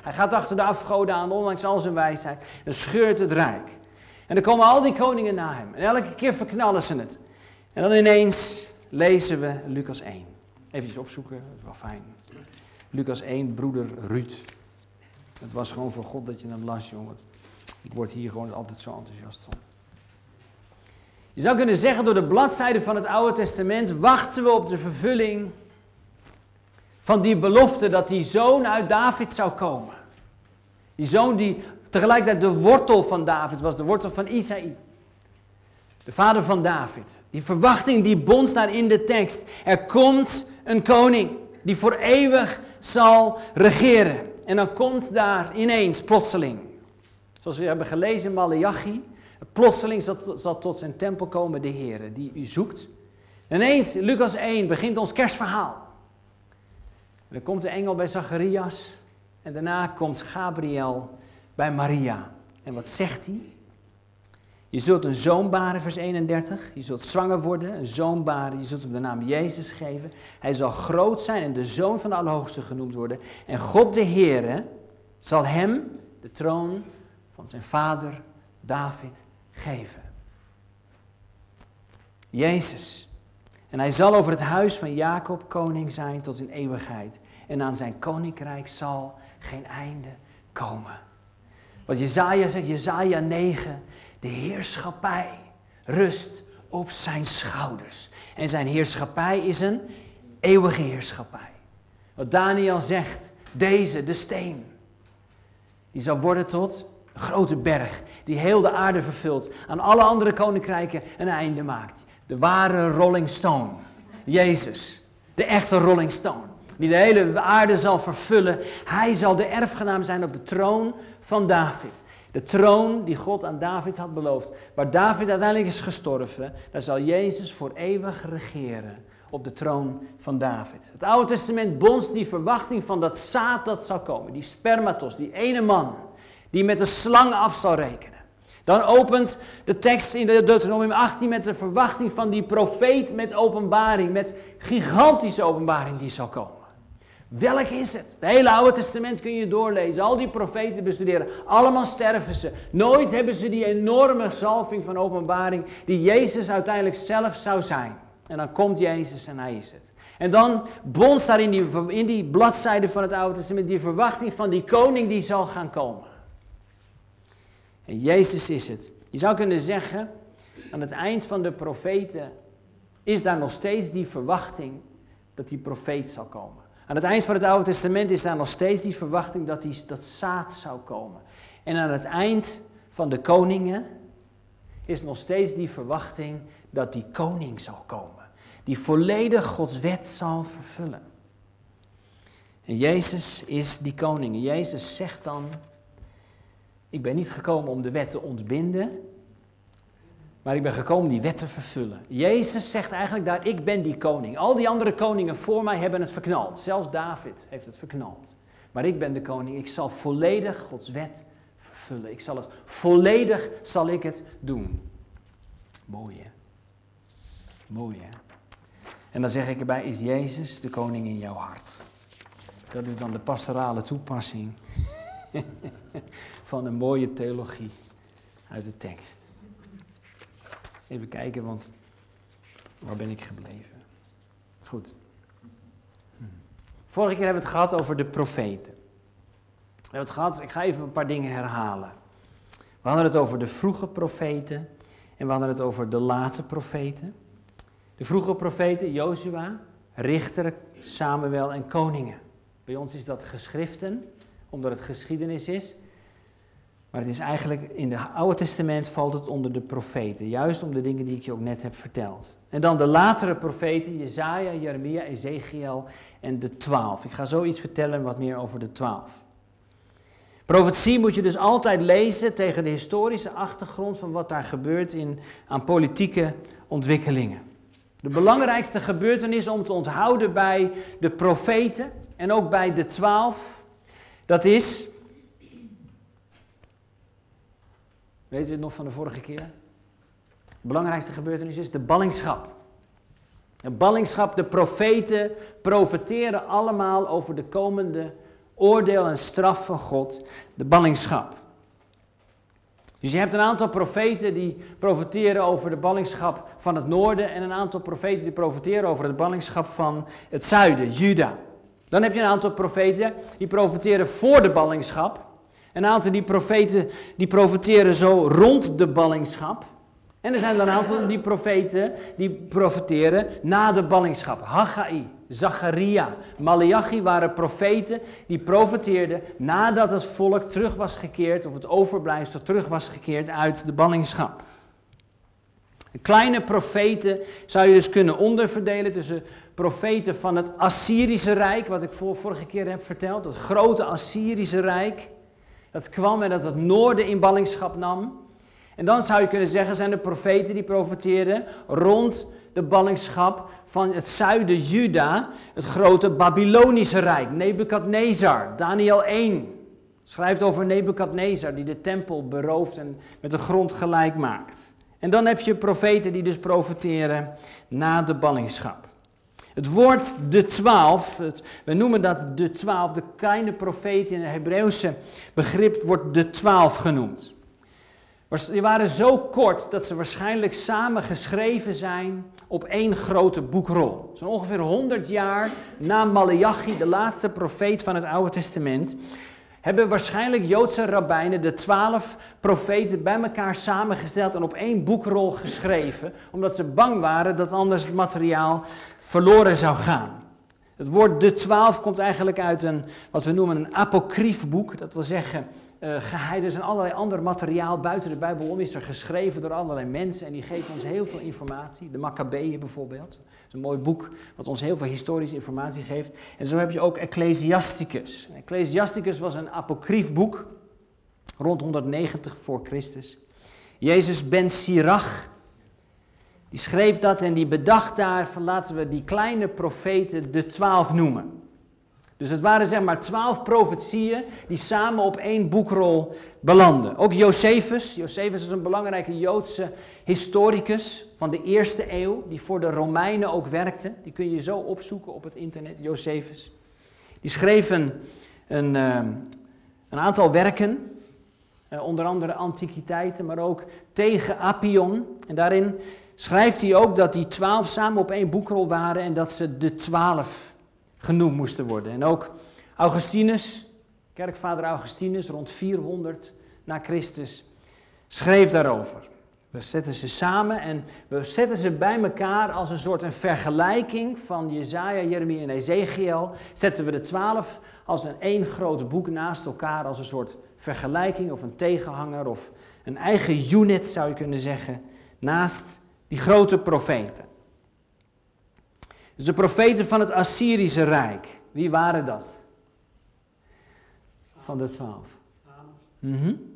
Hij gaat achter de afgoden aan, ondanks al zijn wijsheid. Dan scheurt het rijk. En dan komen al die koningen na hem. En elke keer verknallen ze het. En dan ineens lezen we Lucas één. Even opzoeken, dat is wel fijn. Lucas één, broeder Ruud. Het was gewoon voor God dat je hem las, jongen. Ik word hier gewoon altijd zo enthousiast van. Je zou kunnen zeggen, door de bladzijden van het Oude Testament wachten we op de vervulling van die belofte dat die zoon uit David zou komen. Die zoon die tegelijkertijd de wortel van David was, de wortel van Isaï. De vader van David. Die verwachting die bonst daar in de tekst. Er komt een koning die voor eeuwig zal regeren. En dan komt daar ineens, plotseling, zoals we hebben gelezen in Maleachi, plotseling zal, zal tot zijn tempel komen de Heer die u zoekt. En ineens, Lucas één, begint ons kerstverhaal. En dan komt de engel bij Zacharias en daarna komt Gabriel bij Maria. En wat zegt hij? Je zult een zoon baren, vers eenendertig. Je zult zwanger worden, een zoon baren. Je zult hem de naam Jezus geven. Hij zal groot zijn en de zoon van de Allerhoogste genoemd worden. En God de Heere zal hem de troon van zijn vader David geven. Jezus. En hij zal over het huis van Jacob koning zijn tot in eeuwigheid. En aan zijn koninkrijk zal geen einde komen. Wat Jesaja zegt, Jesaja negen... De heerschappij rust op zijn schouders. En zijn heerschappij is een eeuwige heerschappij. Wat Daniel zegt, deze, de steen, die zal worden tot een grote berg, die heel de aarde vervult, aan alle andere koninkrijken een einde maakt. De ware Rolling Stone, Jezus, de echte Rolling Stone, die de hele aarde zal vervullen. Hij zal de erfgenaam zijn op de troon van David. De troon die God aan David had beloofd, waar David uiteindelijk is gestorven, daar zal Jezus voor eeuwig regeren op de troon van David. Het Oude Testament bonst die verwachting van dat zaad dat zal komen, die spermatos, die ene man die met de slang af zal rekenen. Dan opent de tekst in Deuteronomium achttien met de verwachting van die profeet met openbaring, met gigantische openbaring die zal komen. Welk is het? Het hele Oude Testament kun je doorlezen. Al die profeten bestuderen. Allemaal sterven ze. Nooit hebben ze die enorme zalving van openbaring die Jezus uiteindelijk zelf zou zijn. En dan komt Jezus en hij is het. En dan bonst daar in die, in die bladzijde van het Oude Testament die verwachting van die koning die zal gaan komen. En Jezus is het. Je zou kunnen zeggen, aan het eind van de profeten is daar nog steeds die verwachting dat die profeet zal komen. Aan het eind van het Oude Testament is daar nog steeds die verwachting dat die, dat zaad zou komen. En aan het eind van de koningen is nog steeds die verwachting dat die koning zal komen. Die volledig Gods wet zal vervullen. En Jezus is die koning. En Jezus zegt dan, ik ben niet gekomen om de wet te ontbinden, maar ik ben gekomen om die wet te vervullen. Jezus zegt eigenlijk daar, ik ben die koning. Al die andere koningen voor mij hebben het verknald. Zelfs David heeft het verknald. Maar ik ben de koning, ik zal volledig Gods wet vervullen. Ik zal het, volledig zal ik het doen. Mooi hè? Mooi hè? En dan zeg ik erbij, is Jezus de koning in jouw hart? Dat is dan de pastorale toepassing van een mooie theologie uit de tekst. Even kijken, want waar ben ik gebleven? Goed. Vorige keer hebben we het gehad over de profeten. We hebben het gehad, ik ga even een paar dingen herhalen. We hadden het over de vroege profeten en we hadden het over de late profeten. De vroege profeten, Jozua, Richter, Samuel en koningen. Bij ons is dat geschriften, omdat het geschiedenis is. Maar het is eigenlijk, in het Oude Testament valt het onder de profeten. Juist om de dingen die ik je ook net heb verteld. En dan de latere profeten, Jesaja, Jeremia, Ezekiel en de twaalf. Ik ga zoiets vertellen wat meer over de twaalf. Profetie moet je dus altijd lezen tegen de historische achtergrond van wat daar gebeurt in, aan politieke ontwikkelingen. De belangrijkste gebeurtenis om te onthouden bij de profeten en ook bij de twaalf, dat is, weet je het nog van de vorige keer? De belangrijkste gebeurtenis is de ballingschap. De ballingschap, de profeten profeteren allemaal over de komende oordeel en straf van God, de ballingschap. Dus je hebt een aantal profeten die profeteren over de ballingschap van het noorden en een aantal profeten die profeteren over de ballingschap van het zuiden, Juda. Dan heb je een aantal profeten die profeteren voor de ballingschap. Een aantal die profeten die profeteren zo rond de ballingschap. En er zijn dan een aantal die profeten die profeteren na de ballingschap. Haggai, Zacharia, Maleachi waren profeten die profeteerden nadat het volk terug was gekeerd, of het overblijfsel terug was gekeerd uit de ballingschap. Kleine profeten zou je dus kunnen onderverdelen tussen profeten van het Assyrische Rijk, wat ik vorige keer heb verteld, dat grote Assyrische Rijk, dat kwam en dat het noorden in ballingschap nam. En dan zou je kunnen zeggen, zijn er profeten die profeteerden rond de ballingschap van het zuiden Juda, het grote Babylonische Rijk, Nebukadnezar. Daniel één schrijft over Nebukadnezar die de tempel berooft en met de grond gelijk maakt. En dan heb je profeten die dus profeteren na de ballingschap. Het woord de twaalf, het, we noemen dat de twaalf, de kleine profeten in het Hebreeuwse begrip wordt de twaalf genoemd. Die waren zo kort dat ze waarschijnlijk samen geschreven zijn op één grote boekrol. Zo'n ongeveer honderd jaar na Maleachi, de laatste profeet van het Oude Testament, hebben waarschijnlijk Joodse rabbijnen de twaalf profeten bij elkaar samengesteld en op één boekrol geschreven, omdat ze bang waren dat anders het materiaal verloren zou gaan. Het woord de twaalf komt eigenlijk uit een, wat we noemen een apocryf boek, dat wil zeggen uh, geheim, en allerlei ander materiaal buiten de Bijbel om is er geschreven door allerlei mensen en die geven ons heel veel informatie. De Maccabeeën bijvoorbeeld, dat is een mooi boek wat ons heel veel historische informatie geeft. En zo heb je ook Ecclesiasticus. Ecclesiasticus was een apocryf boek, rond honderdnegentig voor Christus. Jezus ben Sirach, die schreef dat en die bedacht daar van laten we die kleine profeten de twaalf noemen. Dus het waren zeg maar twaalf profetieën die samen op één boekrol belanden. Ook Josephus, Josephus is een belangrijke Joodse historicus van de eerste eeuw, die voor de Romeinen ook werkte. Die kun je zo opzoeken op het internet, Josephus. Die schreef een, een, een aantal werken, onder andere antiquiteiten, maar ook tegen Appion. En daarin schrijft hij ook dat die twaalf samen op één boekrol waren en dat ze de twaalf genoemd moesten worden. En ook Augustinus, kerkvader Augustinus, rond vierhonderd na Christus, schreef daarover. We zetten ze samen en we zetten ze bij elkaar als een soort een vergelijking van Jesaja, Jeremia en Ezekiel. Zetten we de twaalf als een één groot boek naast elkaar, als een soort vergelijking of een tegenhanger of een eigen unit zou je kunnen zeggen, naast die grote profeten. Dus de profeten van het Assyrische Rijk, wie waren dat? Van de twaalf. Mm-hmm.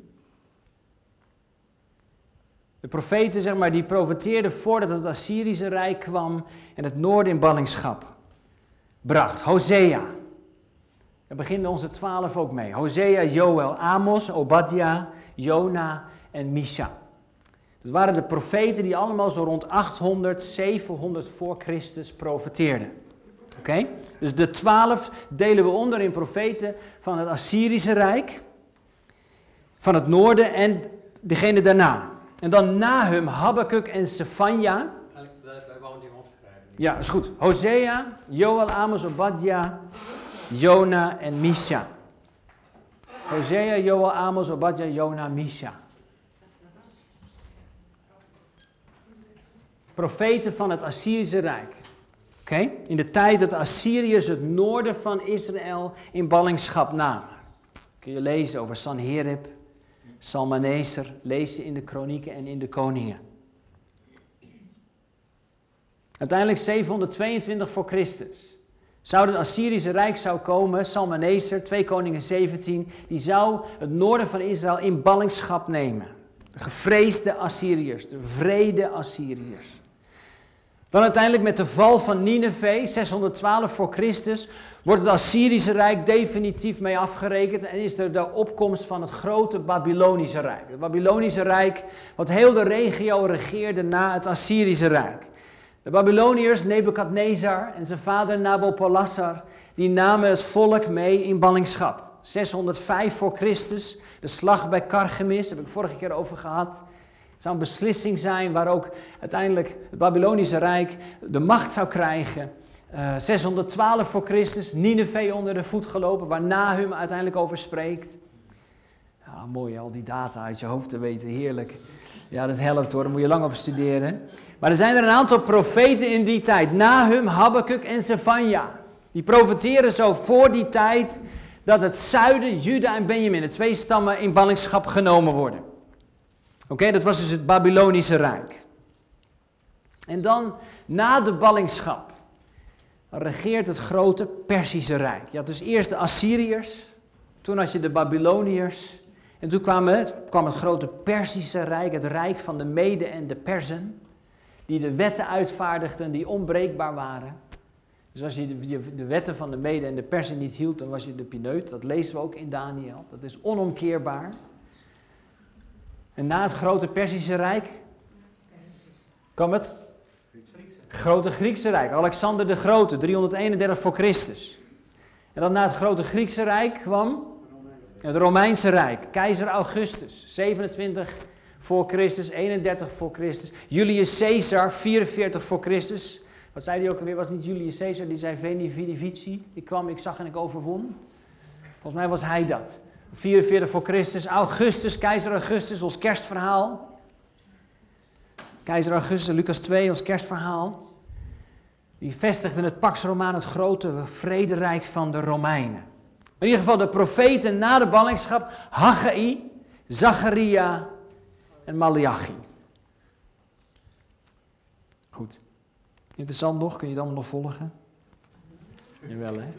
De profeten, zeg maar, die profeteerden voordat het Assyrische Rijk kwam en het noorden in ballingschap bracht. Hosea. Daar beginnen onze twaalf ook mee. Hosea, Joël, Amos, Obadja, Jona en Misha. Dat waren de profeten die allemaal zo rond achthonderd, zevenhonderd voor Christus profeteerden. Oké? Okay? Dus de twaalf delen we onder in profeten van het Assyrische Rijk, van het noorden en degene daarna. En dan Nahum, Habakuk en Sefanja. Wij wouden die opschrijven. Ja, is goed. Hosea, Joël, Amos, Obadja, Jona en Misha. Hosea, Joël, Amos, Obadja, Jona, Misha. Profeten van het Assyrische Rijk. Oké? Okay? In de tijd dat de Assyriërs het noorden van Israël in ballingschap namen. Kun je lezen over Sanherib, Salmaneser, lees je in de kronieken en in de koningen. Uiteindelijk zevenhonderdtweeëntwintig voor Christus. Zou het Assyrische Rijk zou komen, Salmaneser, twee Koningen zeventien, die zou het noorden van Israël in ballingschap nemen. De gevreesde Assyriërs, de wrede Assyriërs. Dan uiteindelijk met de val van Nineve, zeshonderdtwaalf voor Christus, wordt het Assyrische Rijk definitief mee afgerekend en is er de opkomst van het grote Babylonische Rijk. Het Babylonische Rijk wat heel de regio regeerde na het Assyrische Rijk. De Babyloniërs, Nebukadnezar en zijn vader Nabopolassar, die namen het volk mee in ballingschap. zeshonderdvijf voor Christus, de slag bij Kargemis, daar heb ik vorige keer over gehad. Het zou een beslissing zijn waar ook uiteindelijk het Babylonische Rijk de macht zou krijgen. Uh, zeshonderdtwaalf voor Christus, Nineve onder de voet gelopen, waar Nahum uiteindelijk over spreekt. Ja, mooi, al die data uit je hoofd te weten, heerlijk. Ja, dat helpt hoor, daar moet je lang op studeren. Maar er zijn er een aantal profeten in die tijd. Nahum, Habakuk en Zefanja. Die profeteren zo voor die tijd dat het zuiden, Juda en Benjamin, de twee stammen, in ballingschap genomen worden. Oké, okay, dat was dus het Babylonische Rijk. En dan, na de ballingschap, regeert het grote Perzische Rijk. Je had dus eerst de Assyriërs, toen had je de Babyloniërs. En toen kwam het, kwam het grote Perzische Rijk, het rijk van de Meden en de Perzen, die de wetten uitvaardigden die onbreekbaar waren. Dus als je de, de wetten van de Meden en de Perzen niet hield, dan was je de pineut. Dat lezen we ook in Daniel. Dat is onomkeerbaar. En na het grote Perzische Rijk kwam het grote Griekse Rijk. Alexander de Grote, driehonderdeenendertig voor Christus. En dan na het grote Griekse Rijk kwam het Romeinse Rijk. Keizer Augustus, zevenentwintig voor Christus, eenendertig voor Christus. Julius Caesar, vierenveertig voor Christus. Wat zei hij ook alweer? Was niet Julius Caesar? Die zei Veni Vidi Vici. Ik kwam, ik zag en ik overwon. Volgens mij was hij dat. vierenveertig voor Christus. Augustus, keizer Augustus, ons kerstverhaal. Keizer Augustus, Lucas twee, ons kerstverhaal. Die vestigde het Pax Romana, het grote vrederijk van de Romeinen. In ieder geval de profeten na de ballingschap, Haggai, Zacharia en Maleachi. Goed. Interessant nog, kun je het allemaal nog volgen? Jawel hè.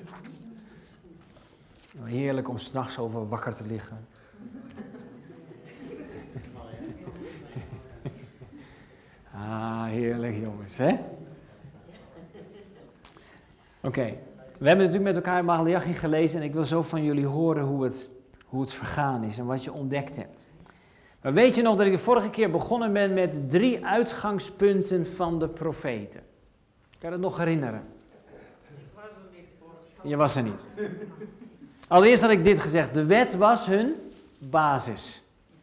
Heerlijk om 's nachts over wakker te liggen. Ah, heerlijk jongens, hè? Oké, okay. We hebben natuurlijk met elkaar Maleachi gelezen en ik wil zo van jullie horen hoe het, hoe het vergaan is en wat je ontdekt hebt. Maar weet je nog dat ik de vorige keer begonnen ben met drie uitgangspunten van de profeten? Kan je dat nog herinneren? Je was er niet. Allereerst had ik dit gezegd, de wet was hun basis.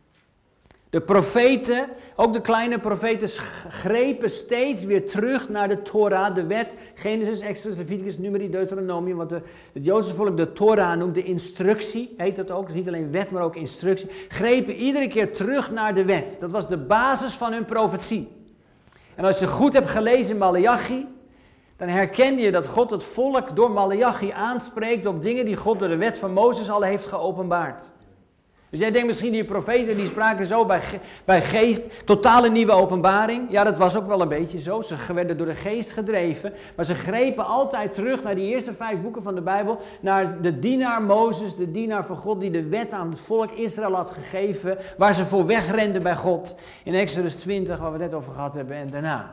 De profeten, ook de kleine profeten, grepen steeds weer terug naar de Torah, de wet, Genesis, Exodus, Leviticus, Numeri, Deuteronomium, wat de, het Joodse volk de Torah noemt, de instructie, heet dat ook, dus niet alleen wet, maar ook instructie, grepen iedere keer terug naar de wet. Dat was de basis van hun profetie. En als je goed hebt gelezen Maleachi, dan herken je dat God het volk door Maleachi aanspreekt op dingen die God door de wet van Mozes al heeft geopenbaard. Dus jij denkt misschien die profeten die spraken zo bij, ge- bij geest, totale nieuwe openbaring. Ja, dat was ook wel een beetje zo. Ze werden door de geest gedreven. Maar ze grepen altijd terug naar die eerste vijf boeken van de Bijbel. Naar de dienaar Mozes, de dienaar van God die de wet aan het volk Israël had gegeven. Waar ze voor wegrenden bij God. In Exodus twintig, waar we het net over gehad hebben, en daarna.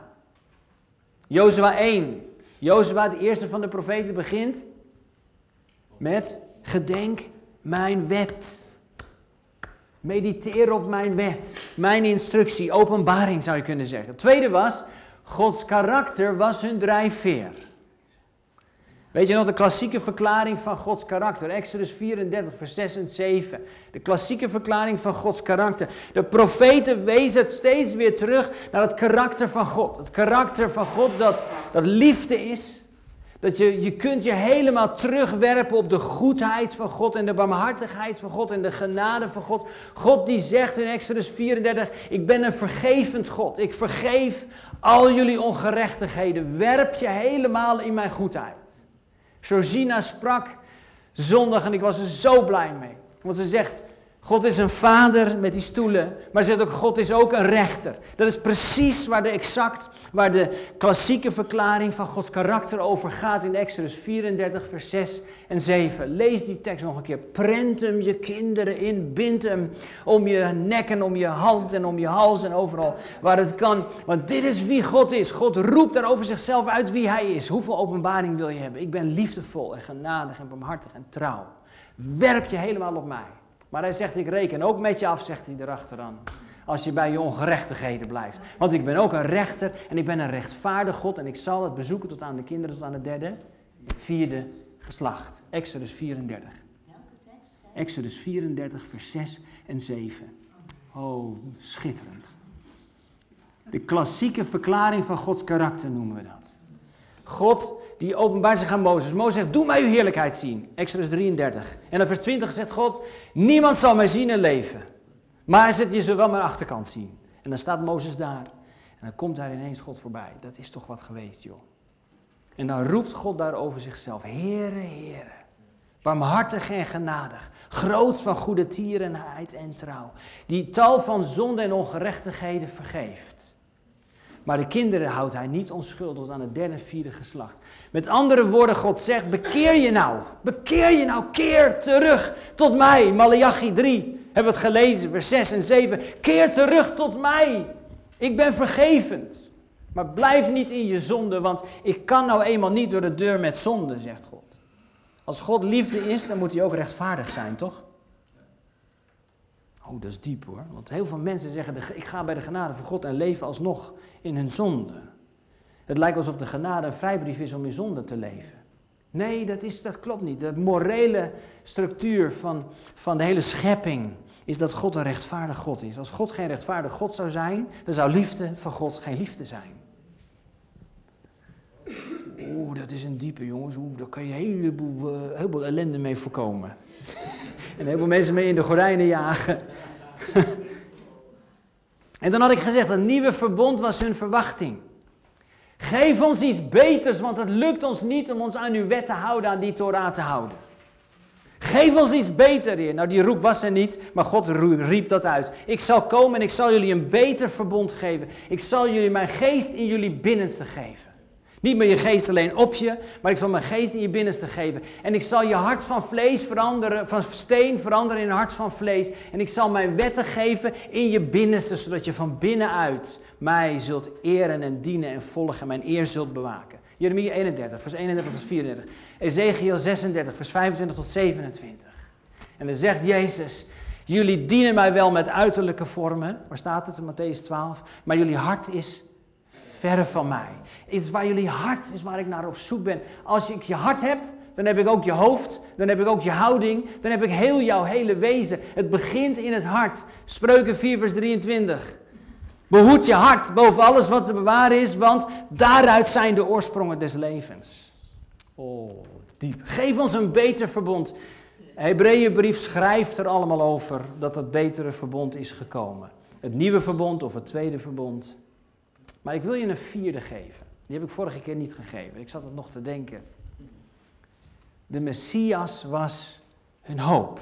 Jozua één. Jozua, de eerste van de profeten, begint met gedenk mijn wet. Mediteer op mijn wet, mijn instructie, openbaring zou je kunnen zeggen. Het tweede was, Gods karakter was hun drijfveer. Weet je nog de klassieke verklaring van Gods karakter? Exodus vierendertig, vers zes en zeven. De klassieke verklaring van Gods karakter. De profeten wezen steeds weer terug naar het karakter van God. Het karakter van God dat, dat liefde is. Dat je, je kunt je helemaal terugwerpen op de goedheid van God en de barmhartigheid van God en de genade van God. God die zegt in Exodus vierendertig, ik ben een vergevend God. Ik vergeef al jullie ongerechtigheden. Werp je helemaal in mijn goedheid. Georgina sprak zondag en ik was er zo blij mee. Want ze zegt, God is een vader met die stoelen, maar ze zegt ook, God is ook een rechter. Dat is precies waar de exact, waar de klassieke verklaring van Gods karakter over gaat in Exodus vierendertig, vers zes en zeven. Lees die tekst nog een keer. Prent hem je kinderen in, bind hem om je nek en om je hand en om je hals en overal waar het kan. Want dit is wie God is. God roept daar over zichzelf uit wie hij is. Hoeveel openbaring wil je hebben? Ik ben liefdevol en genadig en barmhartig en trouw. Werp je helemaal op mij. Maar hij zegt, ik reken ook met je af, zegt hij erachteraan. Als je bij je ongerechtigheden blijft. Want ik ben ook een rechter en ik ben een rechtvaardig God. En ik zal het bezoeken tot aan de kinderen, tot aan het derde en vierde geslacht. Exodus vierendertig. Welke tekst? Zei? Exodus vierendertig, vers zes en zeven. Oh, schitterend. De klassieke verklaring van Gods karakter noemen we dat. God die openbaart zich aan Mozes. Mozes zegt, doe mij uw heerlijkheid zien. Exodus drieëndertig. En dan vers twintig zegt God, niemand zal mij zien en leven. Maar hij zegt, je zult wel mijn achterkant zien. En dan staat Mozes daar. En dan komt daar ineens God voorbij. Dat is toch wat geweest, joh. En dan roept God daar over zichzelf. Heere, Heere. Barmhartig en genadig. Groot van goede tierenheid en trouw. Die tal van zonde en ongerechtigheden vergeeft. Maar de kinderen houdt hij niet onschuldig aan het derde en vierde geslacht. Met andere woorden, God zegt, bekeer je nou. Bekeer je nou, keer terug tot mij. Maleachi drie, hebben we het gelezen, vers zes en zeven. Keer terug tot mij. Ik ben vergevend. Maar blijf niet in je zonde, want ik kan nou eenmaal niet door de deur met zonde, zegt God. Als God liefde is, dan moet hij ook rechtvaardig zijn, toch? Oh, dat is diep hoor. Want heel veel mensen zeggen, ik ga bij de genade van God en leven alsnog in hun zonde. Het lijkt alsof de genade een vrijbrief is om in zonde te leven. Nee, dat, is, dat klopt niet. De morele structuur van, van de hele schepping is dat God een rechtvaardig God is. Als God geen rechtvaardig God zou zijn, dan zou liefde van God geen liefde zijn. Oeh, dat is een diepe jongens. Oeh, daar kan je een heleboel, uh, heleboel ellende mee voorkomen. En heel veel mensen mee in de gordijnen jagen. En dan had ik gezegd, een nieuwe verbond was hun verwachting. Geef ons iets beters, want het lukt ons niet om ons aan uw wet te houden, aan die Torah te houden. Geef ons iets beter, Heer. Nou, die roep was er niet, maar God riep dat uit. Ik zal komen en ik zal jullie een beter verbond geven. Ik zal jullie mijn geest in jullie binnenste geven. Niet meer je geest alleen op je, maar ik zal mijn geest in je binnenste geven. En ik zal je hart van vlees veranderen, van steen veranderen in een hart van vlees. En ik zal mijn wetten geven in je binnenste, zodat je van binnenuit mij zult eren en dienen en volgen en mijn eer zult bewaken. Jeremia eenendertig, vers eenendertig tot vierendertig. Ezekiel zesendertig, vers vijfentwintig tot zevenentwintig. En dan zegt Jezus, jullie dienen mij wel met uiterlijke vormen. Waar staat het in Mattheüs twaalf? Maar jullie hart is verre van mij. Het is waar jullie hart is waar ik naar op zoek ben. Als ik je hart heb, dan heb ik ook je hoofd, dan heb ik ook je houding, dan heb ik heel jouw hele wezen. Het begint in het hart. Spreuken vier vers drieëntwintig. Behoed je hart boven alles wat te bewaren is, want daaruit zijn de oorsprongen des levens. Oh, diep. Geef ons een beter verbond. De Hebreeënbrief schrijft er allemaal over dat het betere verbond is gekomen. Het nieuwe verbond of het tweede verbond. Maar ik wil je een vierde geven. Die heb ik vorige keer niet gegeven. Ik zat het nog te denken. De Messias was hun hoop.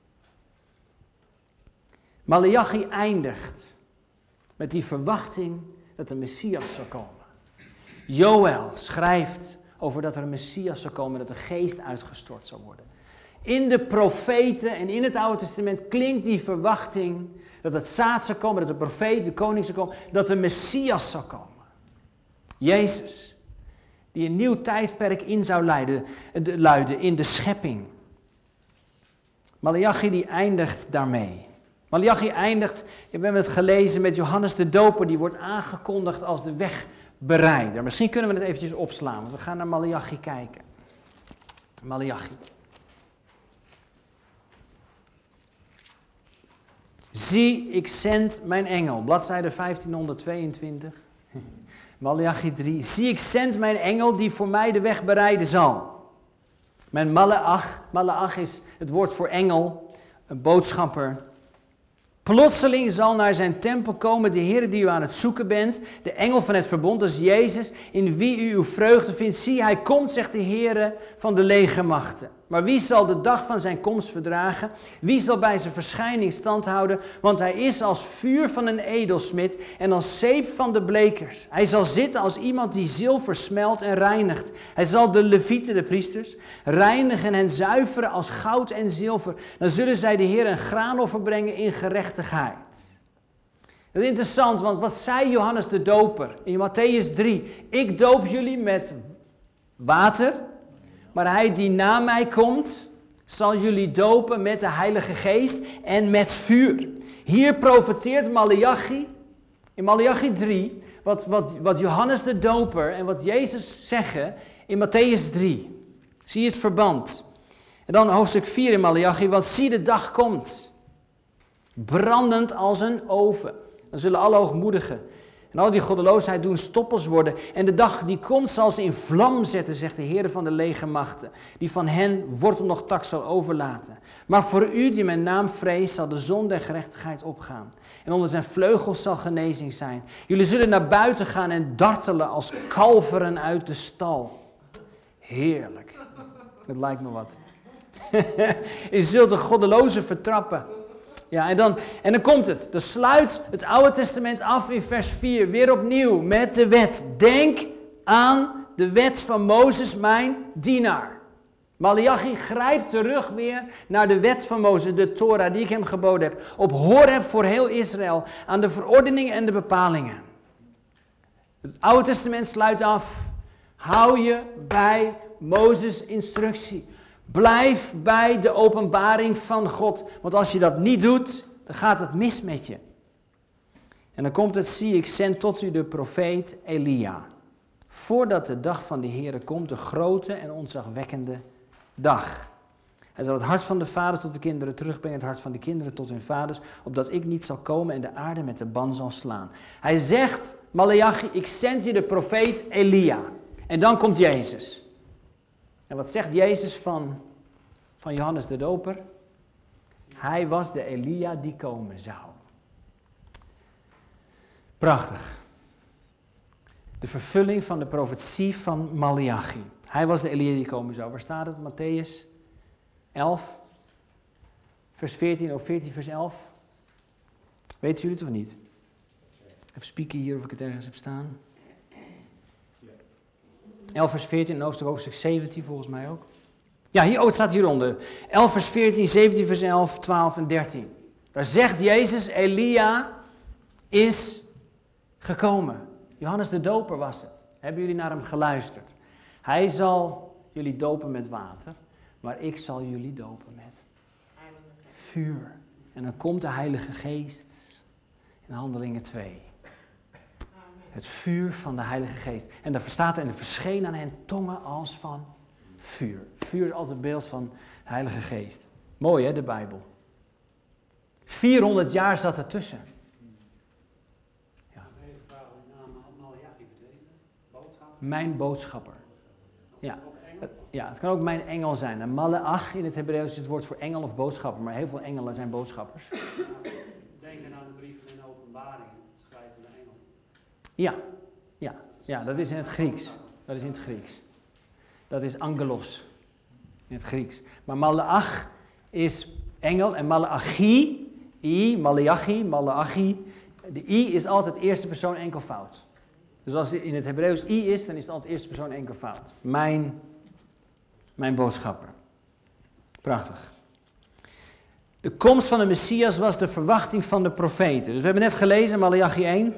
Maleachi eindigt met die verwachting dat de Messias zou komen. Joël schrijft over dat er een Messias zou komen, dat de geest uitgestort zou worden. In de profeten en in het Oude Testament klinkt die verwachting dat het zaad zou komen, dat de profeet, de koning zou komen, dat de Messias zou komen. Jezus, die een nieuw tijdperk in zou leiden, luiden in de schepping. Maleachi die eindigt daarmee. Maleachi eindigt, we hebben het gelezen met Johannes de Doper, die wordt aangekondigd als de wegbereider. Misschien kunnen we het eventjes opslaan, want we gaan naar Maleachi kijken. Maleachi. Zie, ik zend mijn engel, bladzijde vijftienhonderdtweeëntwintig. Maleachi drie. Zie, ik zend mijn engel die voor mij de weg bereiden zal. Mijn Maleach, Maleach is het woord voor engel, een boodschapper. Plotseling zal naar zijn tempel komen de Heer die u aan het zoeken bent, de engel van het verbond, dat is Jezus, in wie u uw vreugde vindt. Zie, hij komt, zegt de Heer van de legermachten. Maar wie zal de dag van zijn komst verdragen? Wie zal bij zijn verschijning stand houden? Want hij is als vuur van een edelsmid en als zeep van de blekers. Hij zal zitten als iemand die zilver smelt en reinigt. Hij zal de levieten, de priesters, reinigen en zuiveren als goud en zilver. Dan zullen zij de Heer een graanoffer brengen in gerechtigheid. Dat is interessant, want wat zei Johannes de Doper in Mattheüs drie? Ik doop jullie met water, maar hij die na mij komt, zal jullie dopen met de Heilige Geest en met vuur. Hier profeteert Maleachi, in Maleachi drie, wat, wat, wat Johannes de Doper en wat Jezus zeggen in Mattheüs drie. Zie je het verband? En dan hoofdstuk vier in Maleachi, want zie de dag komt. Brandend als een oven. Dan zullen alle hoogmoedigen en al die goddeloosheid doen stoppels worden. En de dag die komt zal ze in vlam zetten, zegt de Heer van de legermachten. Die van hen wortel nog tak zal overlaten. Maar voor u die mijn naam vreest, zal de zon der gerechtigheid opgaan. En onder zijn vleugels zal genezing zijn. Jullie zullen naar buiten gaan en dartelen als kalveren uit de stal. Heerlijk. Het lijkt me wat. Je zult de goddelozen vertrappen. Ja, en dan, en dan komt het. Dan sluit het Oude Testament af in vers vier. Weer opnieuw met de wet. Denk aan de wet van Mozes, mijn dienaar. Maleachi grijpt terug weer naar de wet van Mozes, de Torah die ik hem geboden heb. Op Horeb voor heel Israël. Aan de verordeningen en de bepalingen. Het Oude Testament sluit af. Hou je bij Mozes' instructie. Blijf bij de openbaring van God. Want als je dat niet doet, dan gaat het mis met je. En dan komt het, zie ik zend tot u de profeet Elia. Voordat de dag van de Heere komt, de grote en ontzagwekkende dag. Hij zal het hart van de vaders tot de kinderen terugbrengen, het hart van de kinderen tot hun vaders, opdat ik niet zal komen en de aarde met de ban zal slaan. Hij zegt, Maleachi, ik zend je de profeet Elia. En dan komt Jezus. En wat zegt Jezus van, van Johannes de Doper? Hij was de Elia die komen zou. Prachtig. De vervulling van de profetie van Maleachi. Hij was de Elia die komen zou. Waar staat het? Matthäus elf, vers veertien, of veertien, vers elf. Weten jullie het of niet? Even spieken hier of ik het ergens heb staan. elf vers veertien en hoofdstuk, hoofdstuk zeventien volgens mij ook. Ja, hier, oh, het staat hieronder. elf vers veertien, zeventien vers elf, twaalf en dertien. Daar zegt Jezus, Elia is gekomen. Johannes de Doper was het. Hebben jullie naar hem geluisterd? Hij zal jullie dopen met water, maar ik zal jullie dopen met vuur. En dan komt de Heilige Geest in Handelingen twee. Het vuur van de Heilige Geest. En daar staat er, en er verscheen aan hen tongen als van vuur. Vuur is altijd een beeld van de Heilige Geest. Mooi hè, de Bijbel. vierhonderd jaar zat ertussen. Ja. Mijn boodschapper. Ja. Ja, het kan ook mijn engel zijn. En Maleach in het Hebreeuws is het woord voor engel of boodschapper, maar heel veel engelen zijn boodschappers. Denken aan de brieven en openbaringen, schrijven de engel. Ja, ja, ja, dat is in het Grieks. Dat is in het Grieks. Dat is angelos in het Grieks. Maar Maleach is engel en Maleachi, I, Maleachi, Maleachi. De I is altijd eerste persoon enkelvoud. Dus als het in het Hebreeuws I is, dan is het altijd eerste persoon enkelvoud. Mijn, mijn boodschapper. Prachtig. De komst van de Messias was de verwachting van de profeten. Dus we hebben net gelezen, Maleachi één.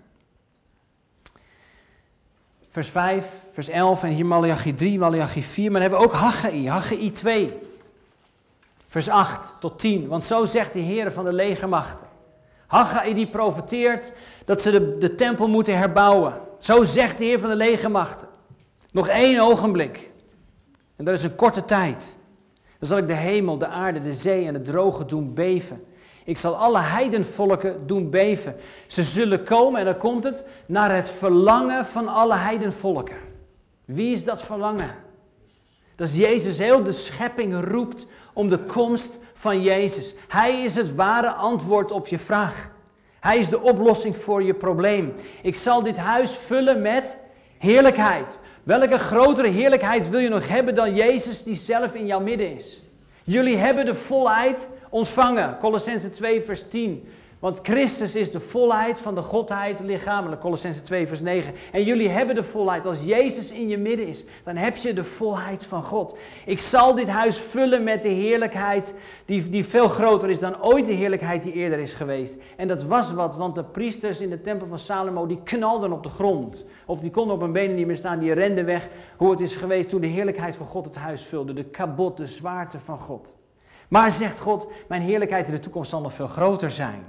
Vers vijf, vers elf en hier Maleachi drie, Maleachi vier. Maar dan hebben we ook Haggai, Haggai twee. Vers acht tot tien. Want zo zegt de Heer van de legermachten. Haggai die profeteert dat ze de, de tempel moeten herbouwen. Zo zegt de Heer van de legermachten. Nog één ogenblik. En dat is een korte tijd. Dan zal ik de hemel, de aarde, de zee en het droge doen beven. Ik zal alle heidenvolken doen beven. Ze zullen komen, en dan komt het, naar het verlangen van alle heidenvolken. Wie is dat verlangen? Dat is Jezus. Heel de schepping roept om de komst van Jezus. Hij is het ware antwoord op je vraag. Hij is de oplossing voor je probleem. Ik zal dit huis vullen met heerlijkheid. Welke grotere heerlijkheid wil je nog hebben dan Jezus die zelf in jouw midden is? Jullie hebben de volheid ontvangen. Kolossenzen twee vers tien. Want Christus is de volheid van de Godheid lichamelijk. Kolossenzen twee vers negen. En jullie hebben de volheid. Als Jezus in je midden is, dan heb je de volheid van God. Ik zal dit huis vullen met de heerlijkheid die, die veel groter is dan ooit de heerlijkheid die eerder is geweest. En dat was wat, want de priesters in de tempel van Salomo, die knalden op de grond. Of die konden op hun benen niet meer staan, die renden weg. Hoe het is geweest toen de heerlijkheid van God het huis vulde. De kabot, de zwaarte van God. Maar zegt God, mijn heerlijkheid in de toekomst zal nog veel groter zijn.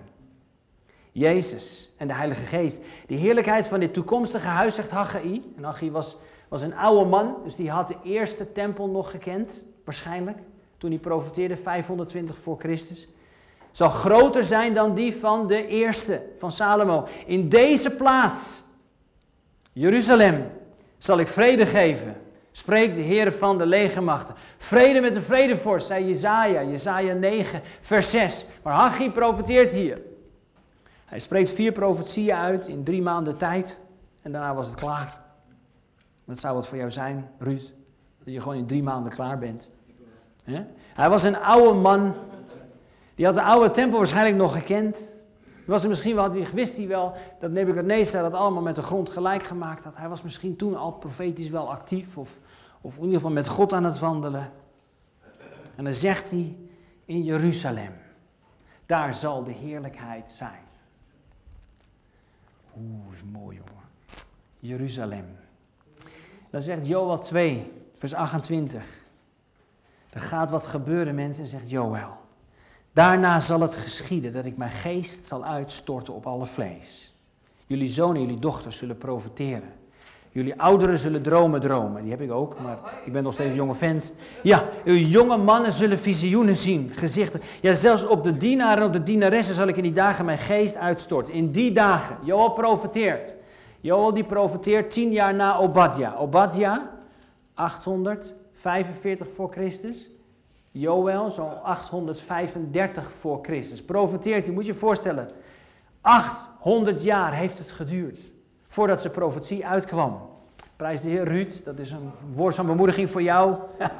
Jezus en de Heilige Geest. De heerlijkheid van dit toekomstige huis, zegt Haggai. En Haggai was, Was een oude man, dus die had de eerste tempel nog gekend, waarschijnlijk. Toen hij profeteerde, vijfhonderdtwintig voor Christus. Zal groter zijn dan die van de eerste, van Salomo. In deze plaats, Jeruzalem, zal ik vrede geven. Spreekt de Heer van de legermachten. Vrede met de vredevorst, zei Jesaja, Jesaja negen, vers zes. Maar Haggai profeteert hier. Hij spreekt vier profetieën uit in drie maanden tijd. En daarna was het klaar. Dat zou wat voor jou zijn, Ruud. Dat je gewoon in drie maanden klaar bent. He? Hij was een oude man. Die had de oude tempel waarschijnlijk nog gekend. Was er misschien wel, die wist hij wel dat Nebukadnezar dat allemaal met de grond gelijk gemaakt had. Hij was misschien toen al profetisch wel actief. Of, of in ieder geval met God aan het wandelen. En dan zegt hij in Jeruzalem. Daar zal de heerlijkheid zijn. Oeh, is mooi jongen. Jeruzalem. Dan zegt Joël twee, vers achtentwintig. Er gaat wat gebeuren, mensen, zegt Joël. Daarna zal het geschieden dat ik mijn geest zal uitstorten op alle vlees. Jullie zonen en jullie dochters zullen profeteren. Jullie ouderen zullen dromen dromen. Die heb ik ook, maar ik ben nog steeds een jonge vent. Ja, uw jonge mannen zullen visioenen zien, gezichten. Ja, zelfs op de dienaren en op de dienaressen zal ik in die dagen mijn geest uitstorten. In die dagen, Joël profeteert. Joël die profeteert tien jaar na Obadja. Obadja, achthonderdvijfenveertig voor Christus. Joël, zo'n achthonderdvijfendertig voor Christus. Profeteert, je moet je voorstellen. achthonderd jaar heeft het geduurd voordat zijn profetie uitkwam. Prijs de Heer, Ruud, dat is een woord van bemoediging voor jou.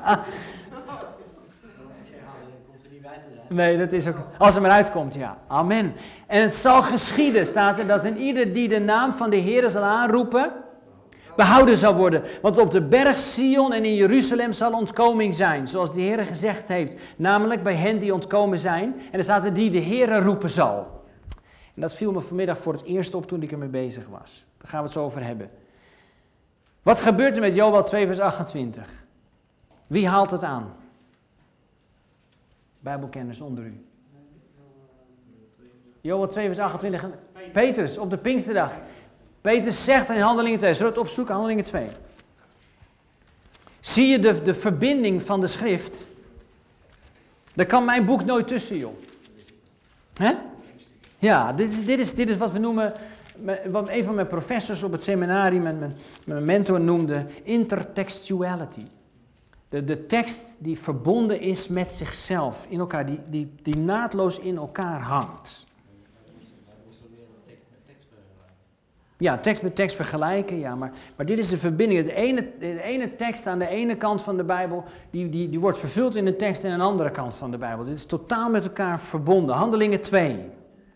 Nee, dat is ook, als het maar uitkomt, ja. Amen. En het zal geschieden, staat er, dat in ieder die de naam van de Heer zal aanroepen, behouden zal worden. Want op de berg Sion en in Jeruzalem zal ontkoming zijn, zoals de Heer gezegd heeft. Namelijk bij hen die ontkomen zijn. En er staat er die de Heer roepen zal. En dat viel me vanmiddag voor het eerst op toen ik ermee bezig was. Daar gaan we het zo over hebben. Wat gebeurt er met Joël twee vers achtentwintig? Wie haalt het aan? Bijbelkenners onder u. Joël twee vers achtentwintig. Petrus, op de Pinksterdag. Petrus zegt in Handelingen twee. Zullen we het opzoeken? Handelingen twee. Zie je de, de verbinding van de schrift? Daar kan mijn boek nooit tussen, joh. Hè? Ja, dit is, dit, is, dit is wat we noemen, wat een van mijn professors op het seminarium, mijn, mijn, mijn mentor noemde, intertextuality. De, de tekst die verbonden is met zichzelf, in elkaar, die, die, die naadloos in elkaar hangt. Ja, tekst met tekst vergelijken, ja, maar, maar dit is de verbinding. De ene, de ene tekst aan de ene kant van de Bijbel, die, die, die wordt vervuld in een tekst aan de andere kant van de Bijbel. Dit is totaal met elkaar verbonden. Handelingen twee.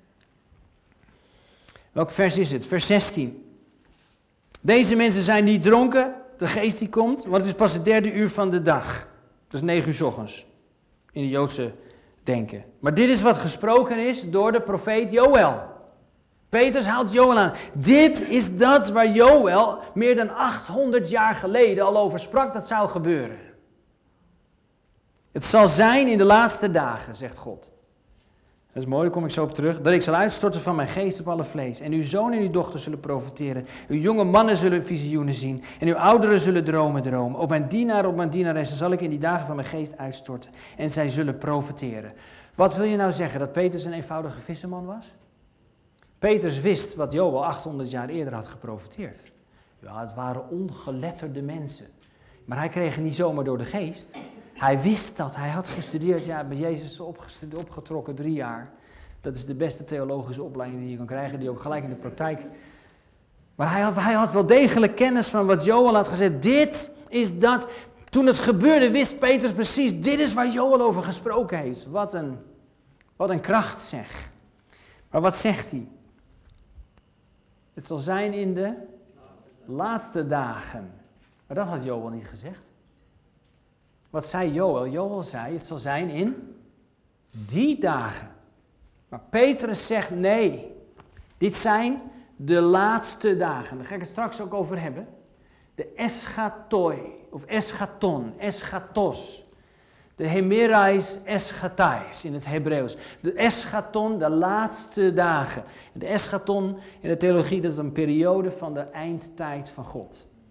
Welk vers is het? Vers zestien. Deze mensen zijn niet dronken, de geest die komt, want het is pas het derde uur van de dag. Dat is negen uur 's ochtends, in de Joodse denken. Maar dit is wat gesproken is door de profeet Joël. Petrus haalt Joël aan. Dit is dat waar Joël meer dan achthonderd jaar geleden al over sprak dat zou gebeuren. Het zal zijn in de laatste dagen, zegt God. Dat is mooi, daar kom ik zo op terug. Dat ik zal uitstorten van mijn geest op alle vlees. En uw zoon en uw dochter zullen profeteren. Uw jonge mannen zullen visioenen zien. En uw ouderen zullen dromen dromen. Op mijn dienaar, op mijn dienaressen zal ik in die dagen van mijn geest uitstorten. En zij zullen profeteren. Wat wil je nou zeggen? Dat Petrus een eenvoudige visserman was? Petrus wist wat Joël achthonderd jaar eerder had geprofeteerd. Ja, het waren ongeletterde mensen. Maar hij kreeg het niet zomaar door de geest. Hij wist dat. Hij had gestudeerd. Ja, bij Jezus opgetrokken drie jaar. Dat is de beste theologische opleiding die je kan krijgen. Die ook gelijk in de praktijk. Maar hij had, hij had wel degelijk kennis van wat Joël had gezegd. Dit is dat. Toen het gebeurde wist Petrus precies. Dit is waar Joël over gesproken heeft. Wat een, wat een kracht zeg. Maar wat zegt hij? Het zal zijn in de laatste dagen. Maar dat had Joël niet gezegd. Wat zei Joël? Joël zei, het zal zijn in die dagen. Maar Petrus zegt nee. Dit zijn de laatste dagen. Daar ga ik het straks ook over hebben. De eschatoi, of eschaton, eschatos. De hemerais eschatais in het Hebreeuws. De eschaton, de laatste dagen. De eschaton in de theologie, dat is een periode van de eindtijd van God.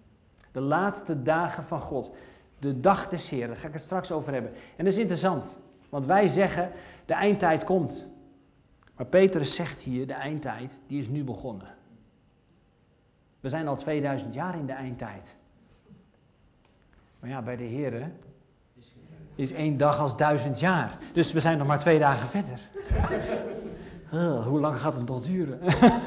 De laatste dagen van God. De dag des Heeren, daar ga ik het straks over hebben. En dat is interessant, want wij zeggen, de eindtijd komt. Maar Petrus zegt hier, de eindtijd, die is nu begonnen. We zijn al tweeduizend jaar in de eindtijd. Maar ja, bij de Heeren is één dag als duizend jaar. Dus we zijn nog maar twee dagen verder. Oh, hoe lang gaat het nog duren?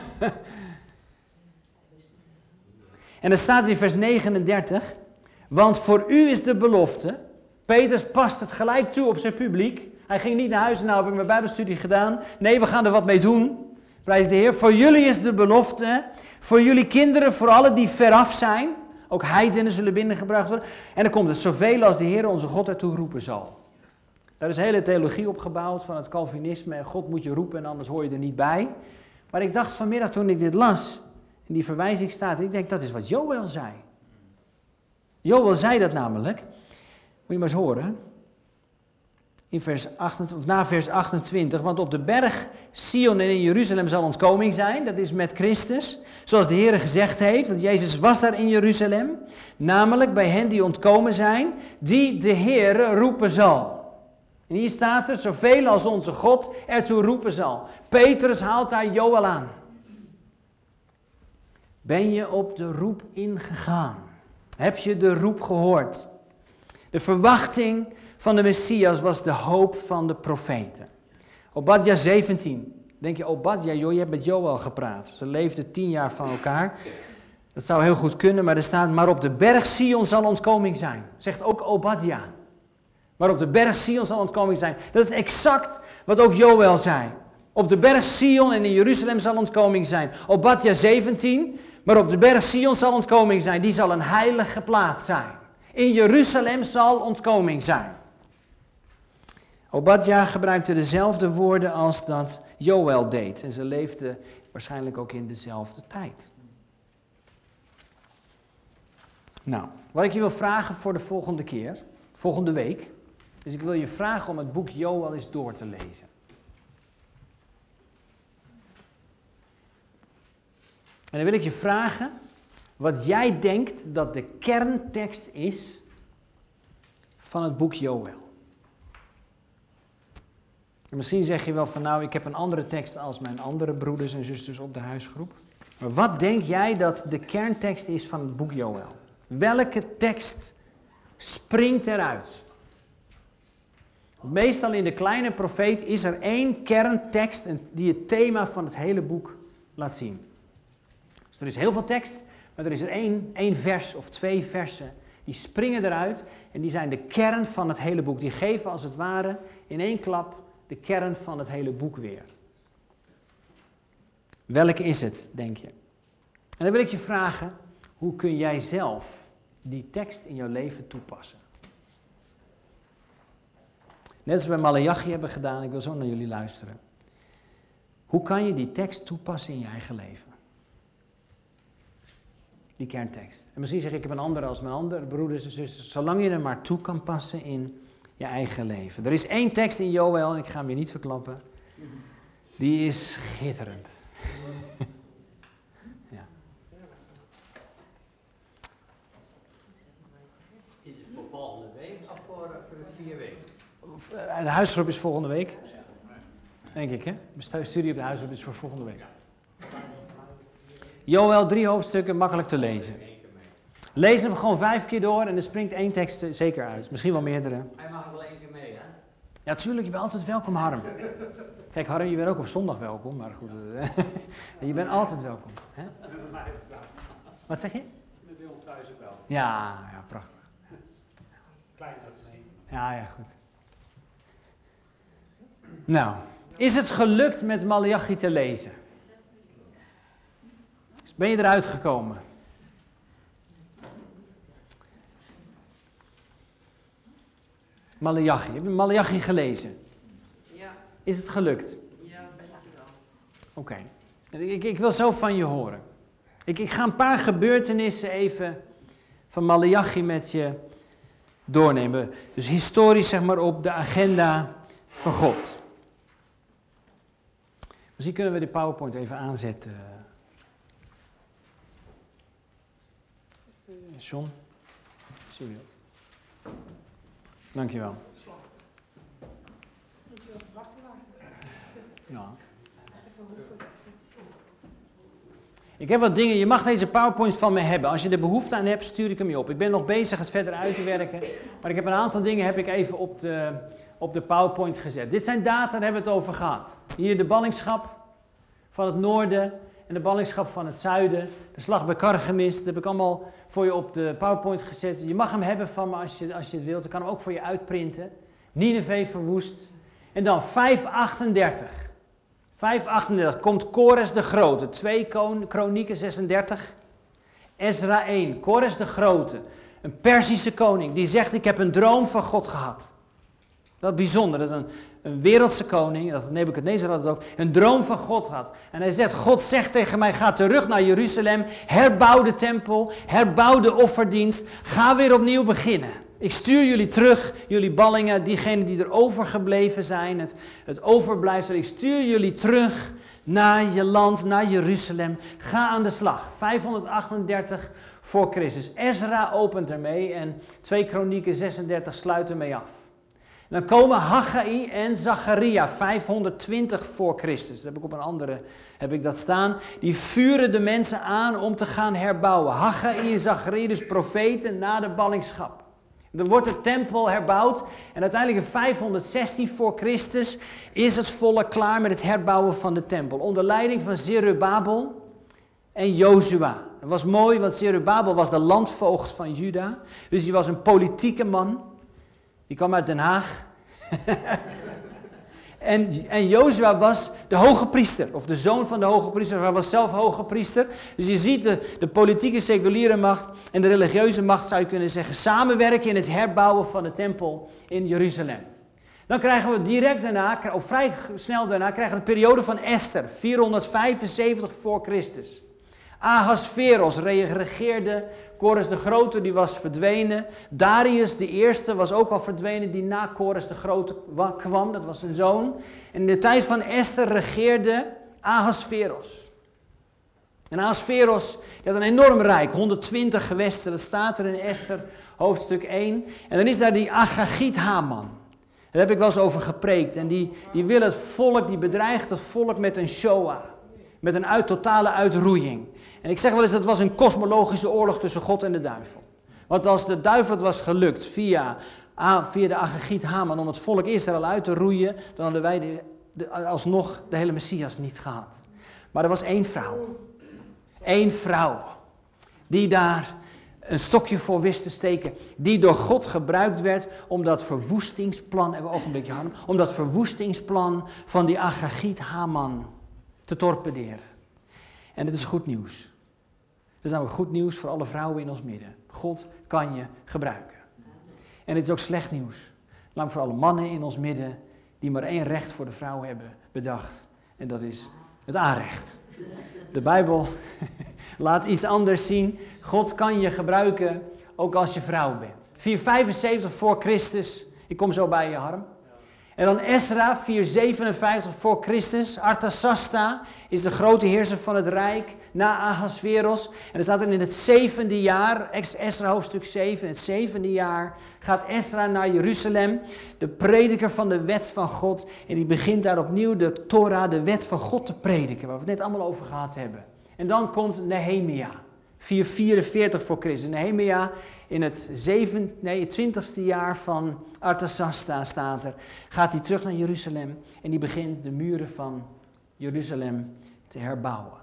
En er staat in vers negenendertig... Want voor u is de belofte... Petrus past het gelijk toe op zijn publiek. Hij ging niet naar huis en nou heb ik mijn bijbelstudie gedaan. Nee, we gaan er wat mee doen. Prijs de Heer. Voor jullie is de belofte. Voor jullie kinderen, voor allen die veraf zijn. Ook heidenen zullen binnengebracht worden. En dan komt het zoveel als de Heer onze God ertoe roepen zal. Daar is een hele theologie opgebouwd van het Calvinisme. En God moet je roepen en anders hoor je er niet bij. Maar ik dacht vanmiddag toen ik dit las. En die verwijzing staat. Ik denk dat is wat Joël zei. Joël zei dat namelijk. Moet je maar eens horen. In vers achtentwintig, of na vers achtentwintig. Want op de berg Sion en in Jeruzalem zal ontkoming zijn. Dat is met Christus. Zoals de Heer gezegd heeft. Want Jezus was daar in Jeruzalem. Namelijk bij hen die ontkomen zijn. Die de Heer roepen zal. En hier staat er. Zoveel als onze God ertoe roepen zal. Petrus haalt daar Joël aan. Ben je op de roep ingegaan? Heb je de roep gehoord? De verwachting van de Messias was de hoop van de profeten. Obadja zeventien. Denk je, Obadja, joh, je hebt met Joël gepraat. Ze leefden tien jaar van elkaar. Dat zou heel goed kunnen, maar er staat, maar op de berg Sion zal ontkoming zijn. Zegt ook Obadja. Maar op de berg Sion zal ontkoming zijn. Dat is exact wat ook Joël zei. Op de berg Sion en in Jeruzalem zal ontkoming zijn. Obadja zeventien. Maar op de berg Sion zal ontkoming zijn. Die zal een heilige plaats zijn. In Jeruzalem zal ontkoming zijn. Obadja gebruikte dezelfde woorden als dat Joël deed. En ze leefden waarschijnlijk ook in dezelfde tijd. Nou, wat ik je wil vragen voor de volgende keer, volgende week. Dus ik wil je vragen om het boek Joël eens door te lezen. En dan wil ik je vragen wat jij denkt dat de kerntekst is van het boek Joël. En misschien zeg je wel van nou, ik heb een andere tekst als mijn andere broeders en zusters op de huisgroep. Maar wat denk jij dat de kerntekst is van het boek Joël? Welke tekst springt eruit? Meestal in de kleine profeet is er één kerntekst die het thema van het hele boek laat zien. Dus er is heel veel tekst, maar er is er één, één vers of twee versen. Die springen eruit en die zijn de kern van het hele boek. Die geven als het ware in één klap de kern van het hele boek weer. Welke is het, denk je? En dan wil ik je vragen, hoe kun jij zelf die tekst in jouw leven toepassen? Net als we bij Maleachi hebben gedaan, ik wil zo naar jullie luisteren. Hoe kan je die tekst toepassen in je eigen leven? Die kerntekst. En misschien zeg ik, ik heb een andere als mijn andere broeders en zusters. Zolang je er maar toe kan passen in je eigen leven. Er is één tekst in Joël, en ik ga hem je niet verklappen. Die is schitterend. Ja. Dit is voor volgende week of voor, voor de vier weken? De huisgroep is volgende week. Denk ik, hè? De studie op de huisgroep is voor volgende week. Joël, drie hoofdstukken, makkelijk te lezen. Lees hem gewoon vijf keer door en er springt één tekst zeker uit. Misschien wel meerdere. Hij mag er wel één keer mee, hè? Ja, tuurlijk, je bent altijd welkom, Harm. Kijk, Harm, je bent ook op zondag welkom, maar goed. Je bent altijd welkom. Hè? Wat zeg je? Bij ons thuis ook wel. Ja, ja, prachtig. Klein uitzien. Ja, ja, goed. Nou, is het gelukt met Maleachi te lezen? Ben je eruit gekomen? Maleachi. Heb je Maleachi gelezen? Ja, Is het gelukt? ja, ben ik wel. Oké. Okay. Ik, ik wil zo van je horen. Ik, ik ga een paar gebeurtenissen even van Maleachi met je doornemen. Dus historisch zeg maar op de agenda van God. Misschien kunnen we de PowerPoint even aanzetten. John, zie je dat? Dankjewel. Ja. Ik heb wat dingen, je mag deze PowerPoint van me hebben. Als je er behoefte aan hebt, stuur ik hem je op. Ik ben nog bezig het verder uit te werken, maar ik heb een aantal dingen heb ik even op de, op de PowerPoint gezet. Dit zijn data, daar hebben we het over gehad. Hier de ballingschap van het noorden en de ballingschap van het zuiden. De slag bij Kargemis, dat heb ik allemaal voor je op de PowerPoint gezet. Je mag hem hebben van me als je, als je het wilt. Ik kan hem ook voor je uitprinten. Nineve verwoest. En dan vijf achtendertig. vijf achtendertig komt Kores de Grote. twee Kronieken zesendertig. Ezra één. Kores de Grote. Een Perzische koning. Die zegt, ik heb een droom van God gehad. Dat is bijzonder. Dat is een, een wereldse koning. Dat Nebukadnezar had het ook. Een droom van God had. En hij zegt, God zegt tegen mij, ga terug naar Jeruzalem. Herbouw de tempel. Herbouw de offerdienst. Ga weer opnieuw beginnen. Ik stuur jullie terug, jullie ballingen, diegenen die er overgebleven zijn, het, het overblijfsel. Ik stuur jullie terug naar je land, naar Jeruzalem. Ga aan de slag. vijfhonderdachtendertig voor Christus. Ezra opent ermee en twee Kronieken zesendertig sluit ermee af. En dan komen Haggai en Zacharia, vijfhonderdtwintig voor Christus. Dat heb ik op een andere, heb ik dat staan. Die vuren de mensen aan om te gaan herbouwen. Haggai en Zacharia, dus profeten na de ballingschap. Er wordt de tempel herbouwd en uiteindelijk in vijfhonderdzestien voor Christus is het volk klaar met het herbouwen van de tempel. Onder leiding van Zerubabel en Jozua. Dat was mooi, want Zerubabel was de landvoogd van Juda. Dus hij was een politieke man. Die kwam uit Den Haag. En, en Jozua was de hoge priester, of de zoon van de hoge priester, hij was zelf hoge priester. Dus je ziet de, de politieke seculiere macht en de religieuze macht, zou je kunnen zeggen, samenwerken in het herbouwen van de tempel in Jeruzalem. Dan krijgen we direct daarna, of vrij snel daarna, krijgen we de periode van Esther, vierhonderdvijfenzeventig voor Christus. Ahasveros regeerde, Kores de Grote die was verdwenen. Darius de Eerste was ook al verdwenen, die na Kores de Grote kwam, dat was zijn zoon. En in de tijd van Esther regeerde Ahasveros. En Ahasveros die had een enorm rijk, honderdtwintig gewesten, dat staat er in Esther hoofdstuk één. En dan is daar die Agagiet Haman. Daar heb ik wel eens over gepreekt. En die, die wil het volk, die bedreigt het volk met een Shoah. Met een uit, totale uitroeiing. En ik zeg wel eens, dat was een kosmologische oorlog tussen God en de duivel. Want als de duivel het was gelukt via, via de Agagiet Haman om het volk Israël uit te roeien, dan hadden wij de, de, alsnog de hele Messias niet gehad. Maar er was één vrouw. Eén vrouw. Die daar een stokje voor wist te steken. Die door God gebruikt werd om dat verwoestingsplan, even een ogenblikje Harm, om dat verwoestingsplan van die Agagiet Haman te torpederen. En dit is goed nieuws. Dat is namelijk goed nieuws voor alle vrouwen in ons midden. God kan je gebruiken. En dit is ook slecht nieuws. Namelijk voor alle mannen in ons midden die maar één recht voor de vrouw hebben bedacht. En dat is het aanrecht. De Bijbel laat iets anders zien. God kan je gebruiken ook als je vrouw bent. vierhonderdvijfenzeventig voor Christus. Ik kom zo bij je, Harm. En dan Ezra, vierhonderdzevenenvijftig voor Christus. Artasasta is de grote heerser van het rijk na Ahasveros. En er staat er in het zevende jaar, Ezra hoofdstuk zeven, in het zevende jaar gaat Ezra naar Jeruzalem. De prediker van de wet van God. En die begint daar opnieuw de Torah, de wet van God te prediken. Waar we het net allemaal over gehad hebben. En dan komt Nehemia. vierhonderdvierenveertig voor Christus. Nehemia in het, zeven, nee, het twintigste jaar van Artasasta staat er. Gaat hij terug naar Jeruzalem en die begint de muren van Jeruzalem te herbouwen.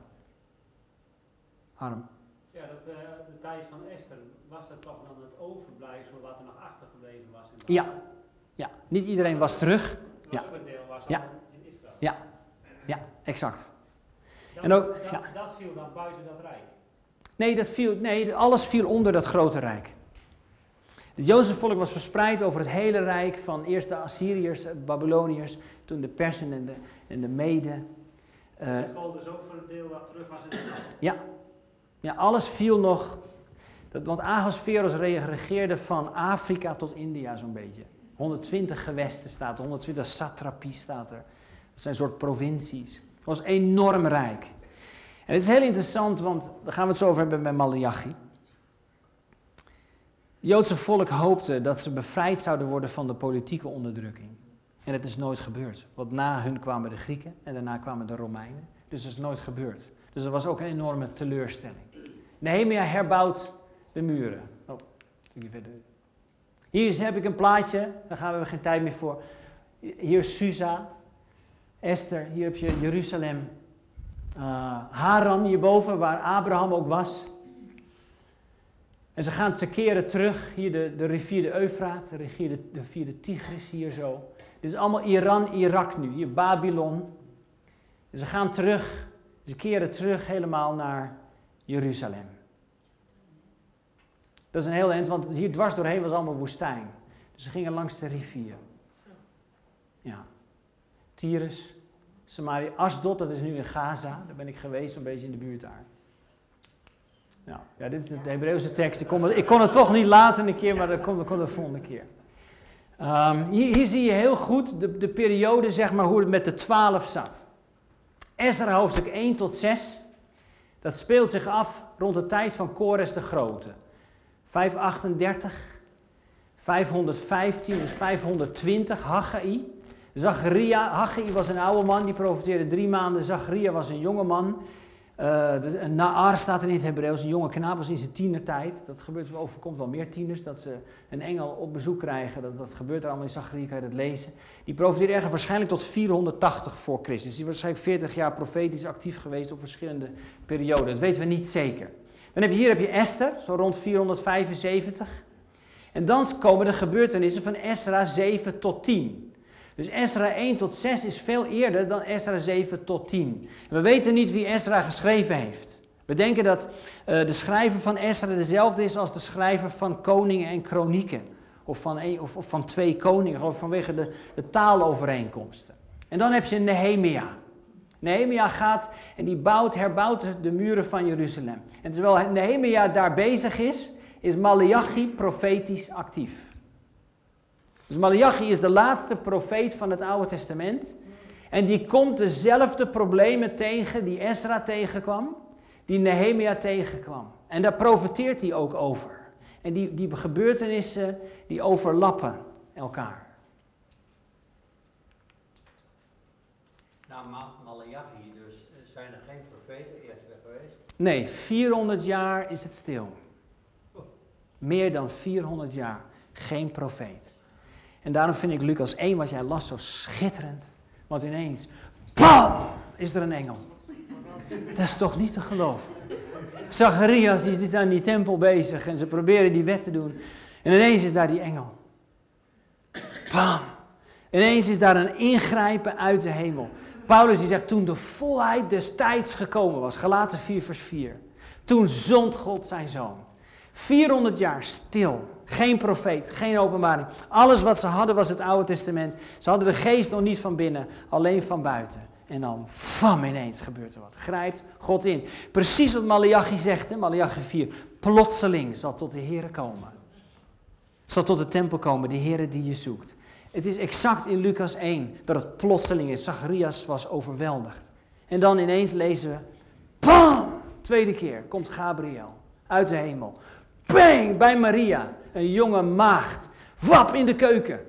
Harm. Ja, dat, uh, de tijd van Esther, was dat toch dan het overblijfsel wat er nog achtergebleven was? In ja. ja, niet iedereen was terug. Dat ja. ook een deel was ja. in Israël. Ja, ja, exact. Dat, en ook, dat, ja. dat viel dan buiten dat rijk? Nee, dat viel, nee, alles viel onder dat grote rijk. Het Joodse volk was verspreid over het hele rijk van eerst de Assyriërs, de Babyloniërs, toen de Persen en de, en de Meden. Dus het gold dus ook voor het deel wat terug was in het land? Ja, ja, alles viel nog. Dat, want Ahasveros regeerde van Afrika tot India zo'n beetje. honderdtwintig gewesten staat er, honderdtwintig satrapies staat er. Dat zijn een soort provincies. Het was enorm rijk. En het is heel interessant, want daar gaan we het zo over hebben bij Maleachi. Het Joodse volk hoopte dat ze bevrijd zouden worden van de politieke onderdrukking. En het is nooit gebeurd. Want na hun kwamen de Grieken en daarna kwamen de Romeinen. Dus dat is nooit gebeurd. Dus er was ook een enorme teleurstelling. Nehemia herbouwt de muren. Oh, een stukje verder. Hier heb ik een plaatje, daar gaan we geen tijd meer voor. Hier is Susa, Esther, hier heb je Jeruzalem. Uh, Haran hierboven, waar Abraham ook was. En ze gaan te keren terug, hier de, de rivier de Eufraat, de rivier de, de rivier de Tigris, hier zo. Dit is allemaal Iran, Irak nu, hier Babylon. En ze gaan terug, ze keren terug helemaal naar Jeruzalem. Dat is een heel eind, want hier dwars doorheen was allemaal woestijn. Dus ze gingen langs de rivier. Ja. Tyrus, Samaria, Asdod, dat is nu in Gaza. Daar ben ik geweest, een beetje in de buurt daar. Nou, ja, dit is de Hebreeuwse tekst. Ik kon, het, ik kon het toch niet laten een keer, maar dat komt, dat komt de volgende keer. Um, hier, hier zie je heel goed de, de periode, zeg maar, hoe het met de twaalf zat. Ezra hoofdstuk één tot zes. Dat speelt zich af rond de tijd van Kores de Grote. vijfhonderdachtendertig, vijfhonderdvijftien, dus vijfhonderdtwintig, Haggai. Zacharia, Haggai was een oude man, die profeteerde drie maanden. Zacharia was een jonge man. Uh, een Naar staat er in het Hebreeuws, een jonge knaap, was in zijn tienertijd. Dat gebeurt, overkomt wel meer tieners, dat ze een engel op bezoek krijgen. Dat, dat gebeurt er allemaal in Zacharia, kan je dat lezen. Die profeteerde ergens waarschijnlijk tot vierhonderdtachtig voor Christus. Die was waarschijnlijk veertig jaar profetisch actief geweest op verschillende perioden. Dat weten we niet zeker. Dan heb je hier heb je Esther, zo rond vierhonderdvijfenzeventig. En dan komen de gebeurtenissen van Ezra zeven tot tien. Dus Ezra één tot zes is veel eerder dan Ezra zeven tot tien. We weten niet wie Ezra geschreven heeft. We denken dat uh, de schrijver van Ezra dezelfde is als de schrijver van Koningen en Kronieken. Of van, een, of, of van twee koningen, gewoon vanwege de, de taalovereenkomsten. En dan heb je Nehemia. Nehemia gaat en die bouwt, herbouwt de muren van Jeruzalem. En terwijl Nehemia daar bezig is, is Maleachi profetisch actief. Dus Maleachi is de laatste profeet van het Oude Testament. En die komt dezelfde problemen tegen die Ezra tegenkwam, die Nehemia tegenkwam. En daar profeteert hij ook over. En die, die gebeurtenissen, die overlappen elkaar. Na Maleachi dus zijn er geen profeten eerst weer geweest? Nee, vierhonderd jaar is het stil. Meer dan vierhonderd jaar, geen profeet. En daarom vind ik Lucas één, wat jij las, zo schitterend. Want ineens, bam, is er een engel. Dat is toch niet te geloven. Zacharias, die is daar in die tempel bezig en ze proberen die wet te doen. En ineens is daar die engel. Bam. Ineens is daar een ingrijpen uit de hemel. Paulus die zegt, toen de volheid des tijds gekomen was, Galaten vier vers vier. Toen zond God zijn zoon. vierhonderd jaar stil. Geen profeet, geen openbaring. Alles wat ze hadden was het Oude Testament. Ze hadden de geest nog niet van binnen, alleen van buiten. En dan, fam, ineens gebeurt er wat. Grijpt God in. Precies wat Maleachi zegt, hè? Maleachi vier. Plotseling zal tot de Here komen. Zal tot de tempel komen, de Here die je zoekt. Het is exact in Lucas één dat het plotseling is. Zacharias was overweldigd. En dan ineens lezen we, bam, tweede keer komt Gabriel uit de hemel. Bang, bij Maria, een jonge maagd. Wap, in de keuken.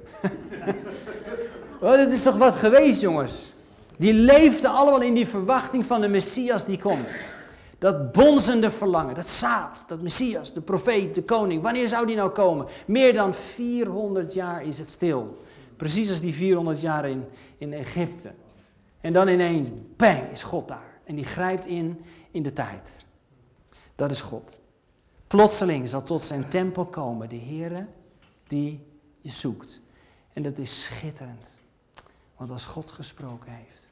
Oh, dat is toch wat geweest, jongens. Die leefden allemaal in die verwachting van de Messias die komt. Dat bonzende verlangen, dat zaad, dat Messias, de profeet, de koning. Wanneer zou die nou komen? Meer dan vierhonderd jaar is het stil. Precies als die vierhonderd jaar in, in Egypte. En dan ineens, bang, is God daar. En die grijpt in, in de tijd. Dat is God. Plotseling zal tot zijn tempel komen de Heere die je zoekt. En dat is schitterend. Want als God gesproken heeft,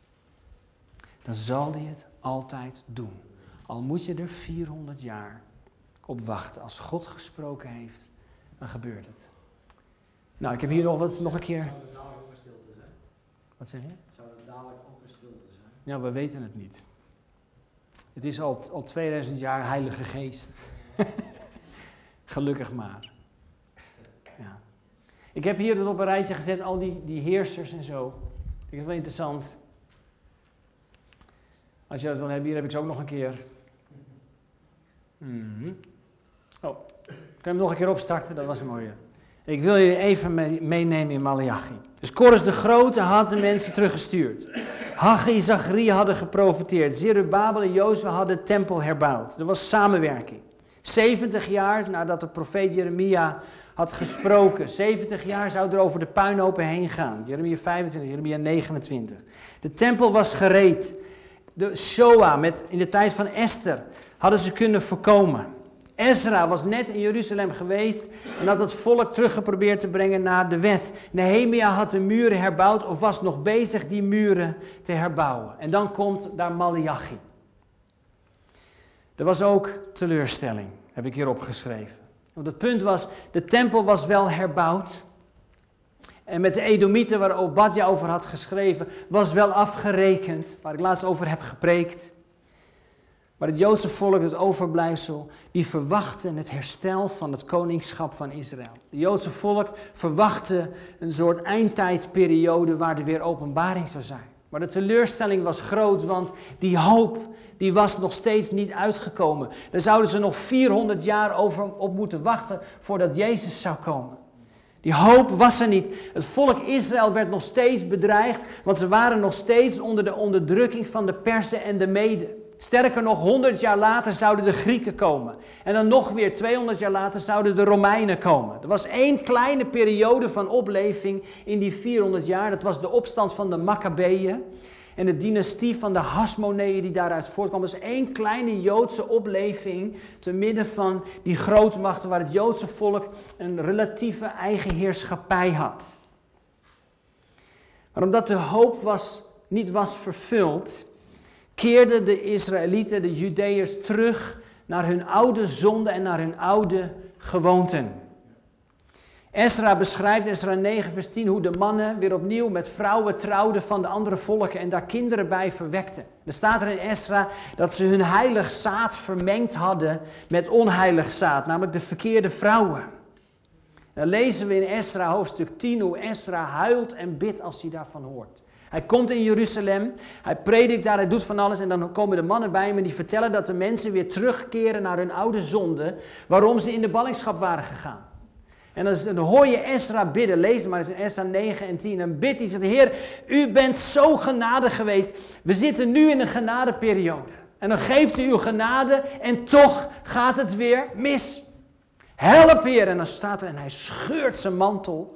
dan zal hij het altijd doen. Al moet je er vierhonderd jaar op wachten. Als God gesproken heeft, dan gebeurt het. Nou, ik heb hier nog wat, nog een keer. Zou het dadelijk ook een stilte zijn? Wat zeg je? Zou het dadelijk ook een stilte zijn? Ja, we weten het niet. Het is al, al tweeduizend jaar Heilige Geest. Gelukkig maar. Ja. Ik heb hier dus op een rijtje gezet, al die, die heersers en zo. Ik vind het wel interessant. Als je dat wil hebben, hier heb ik ze ook nog een keer. Mm-hmm. Oh, je hem nog een keer opstarten? Dat was een mooie. Ik wil je even mee- meenemen in Maleachi. Dus Kores de Grote had de mensen teruggestuurd. Haggai, Zacharia hadden geprofeteerd. Zerubabel en Jozua hadden de tempel herbouwd. Er was samenwerking. zeventig jaar nadat de profeet Jeremia had gesproken. zeventig jaar zou er over de puinhopen heen gaan. Jeremia vijfentwintig, Jeremia negenentwintig. De tempel was gereed. De Shoah, met, in de tijd van Esther, hadden ze kunnen voorkomen. Ezra was net in Jeruzalem geweest en had het volk teruggeprobeerd te brengen naar de wet. Nehemia had de muren herbouwd of was nog bezig die muren te herbouwen. En dan komt daar Maleachi. Er was ook teleurstelling, heb ik hier opgeschreven. Want het punt was, de tempel was wel herbouwd. En met de Edomieten, waar Obadja over had geschreven, was wel afgerekend. Waar ik laatst over heb gepreekt. Maar het Joodse volk, het overblijfsel, die verwachtte het herstel van het koningschap van Israël. Het Joodse volk verwachtte een soort eindtijdperiode waar er weer openbaring zou zijn. Maar de teleurstelling was groot, want die hoop die was nog steeds niet uitgekomen. Daar zouden ze nog vierhonderd jaar over op moeten wachten voordat Jezus zou komen. Die hoop was er niet. Het volk Israël werd nog steeds bedreigd, want ze waren nog steeds onder de onderdrukking van de Perzen en de Meden. Sterker nog, honderd jaar later zouden de Grieken komen. En dan nog weer tweehonderd jaar later zouden de Romeinen komen. Er was één kleine periode van opleving in die vierhonderd jaar. Dat was de opstand van de Maccabeeën en de dynastie van de Hasmoneeën die daaruit voortkwam. Dat is één kleine Joodse opleving te midden van die grootmachten waar het Joodse volk een relatieve eigen heerschappij had. Maar omdat de hoop was, niet was vervuld, keerden de Israëlieten, de Judeërs, terug naar hun oude zonde en naar hun oude gewoonten. Ezra beschrijft, Ezra negen vers tien, hoe de mannen weer opnieuw met vrouwen trouwden van de andere volken en daar kinderen bij verwekten. Er staat er in Ezra dat ze hun heilig zaad vermengd hadden met onheilig zaad, namelijk de verkeerde vrouwen. Dan lezen we in Ezra hoofdstuk tien hoe Ezra huilt en bidt als hij daarvan hoort. Hij komt in Jeruzalem, hij predikt daar, hij doet van alles en dan komen de mannen bij hem en die vertellen dat de mensen weer terugkeren naar hun oude zonde, waarom ze in de ballingschap waren gegaan. En dan, dan hoor je Ezra bidden, lees het maar eens in Ezra negen en tien, en bidt hij, zegt, Heer, u bent zo genadig geweest, we zitten nu in een genadeperiode. En dan geeft u uw genade en toch gaat het weer mis. Help, Heer, en dan staat er en hij scheurt zijn mantel.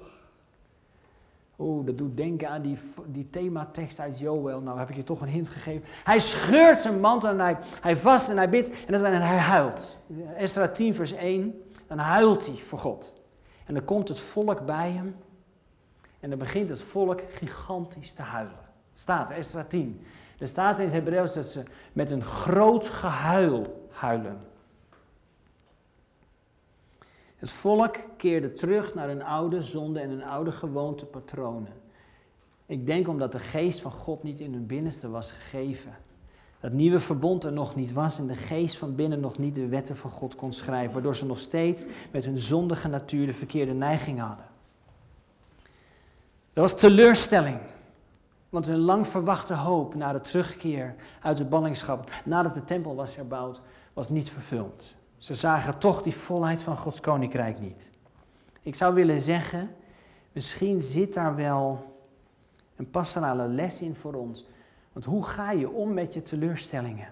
Oeh, dat doet denken aan die, die thematekst uit Joël. Nou heb ik je toch een hint gegeven. Hij scheurt zijn mantel en hij, hij vast en hij bidt en, dan, en hij huilt. Ezra tien vers één, dan huilt hij voor God. En dan komt het volk bij hem en dan begint het volk gigantisch te huilen. Het staat, Ezra tien. Er staat in het Hebreeuws dat ze met een groot gehuil huilen. Het volk keerde terug naar hun oude zonde en hun oude gewoontepatronen. Ik denk omdat de geest van God niet in hun binnenste was gegeven. Dat nieuwe verbond er nog niet was en de geest van binnen nog niet de wetten van God kon schrijven. Waardoor ze nog steeds met hun zondige natuur de verkeerde neiging hadden. Dat was teleurstelling. Want hun lang verwachte hoop na de terugkeer uit de ballingschap, nadat de tempel was herbouwd, was niet vervuld. Ze zagen toch die volheid van Gods koninkrijk niet. Ik zou willen zeggen, misschien zit daar wel een pastorale les in voor ons. Want hoe ga je om met je teleurstellingen?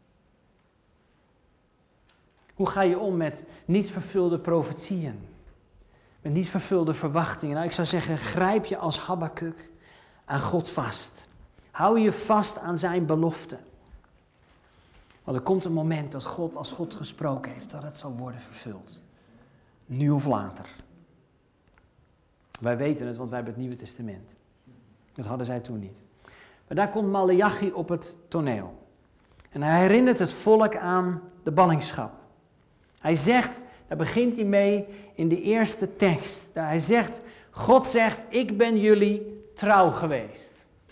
Hoe ga je om met niet vervulde profetieën? Met niet vervulde verwachtingen? Nou, ik zou zeggen, grijp je als Habakuk aan God vast. Hou je vast aan zijn belofte. Want er komt een moment dat God, als God gesproken heeft, dat het zal worden vervuld. Nu of later. Wij weten het, want wij hebben het Nieuwe Testament. Dat hadden zij toen niet. Maar daar komt Maleachi op het toneel. En hij herinnert het volk aan de ballingschap. Hij zegt, daar begint hij mee in de eerste tekst. Hij zegt, God zegt, ik ben jullie trouw geweest.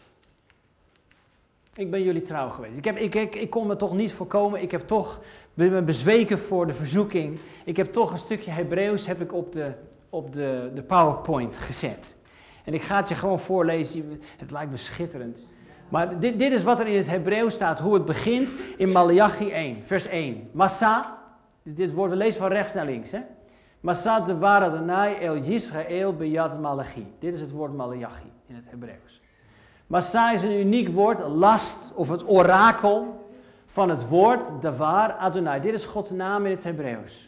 Ik ben jullie trouw geweest. Ik, heb, ik, ik, ik kon me toch niet voorkomen. Ik heb toch ben bezweken voor de verzoeking. Ik heb toch een stukje Hebreeuws heb ik op de, op de, de PowerPoint gezet. En ik ga het je gewoon voorlezen. Het lijkt me schitterend. Maar dit, dit is wat er in het Hebreeuws staat. Hoe het begint in Maleachi één, vers één. Massa, dus dit woord, we lezen van rechts naar links. Hè? Masat de waar Adonai el Yisrael beyad Malachi. Dit is het woord Malachi in het Hebreeuws. Massa is een uniek woord, last of het orakel van het woord Davar Adonai. Dit is Gods naam in het Hebreeuws.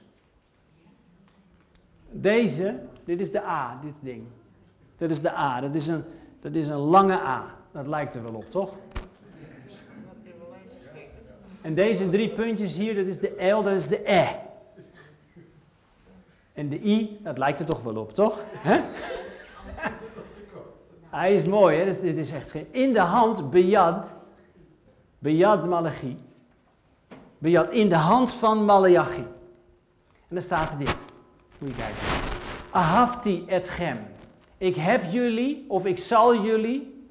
Deze, dit is de A, dit ding. Dat is de A, dat is een, dat is een lange A. Dat lijkt er wel op, toch? En deze drie puntjes hier, dat is de L, dat is de E. En de I, dat lijkt er toch wel op, toch? Hè? Hij is mooi, hè? Dus dit is echt geen... In de hand, bejad, bejad Malachi. Bejad, in de hand van Malachi. En dan staat er dit. Moet je kijken. Ahavti etchem. Ik heb jullie, of ik zal jullie.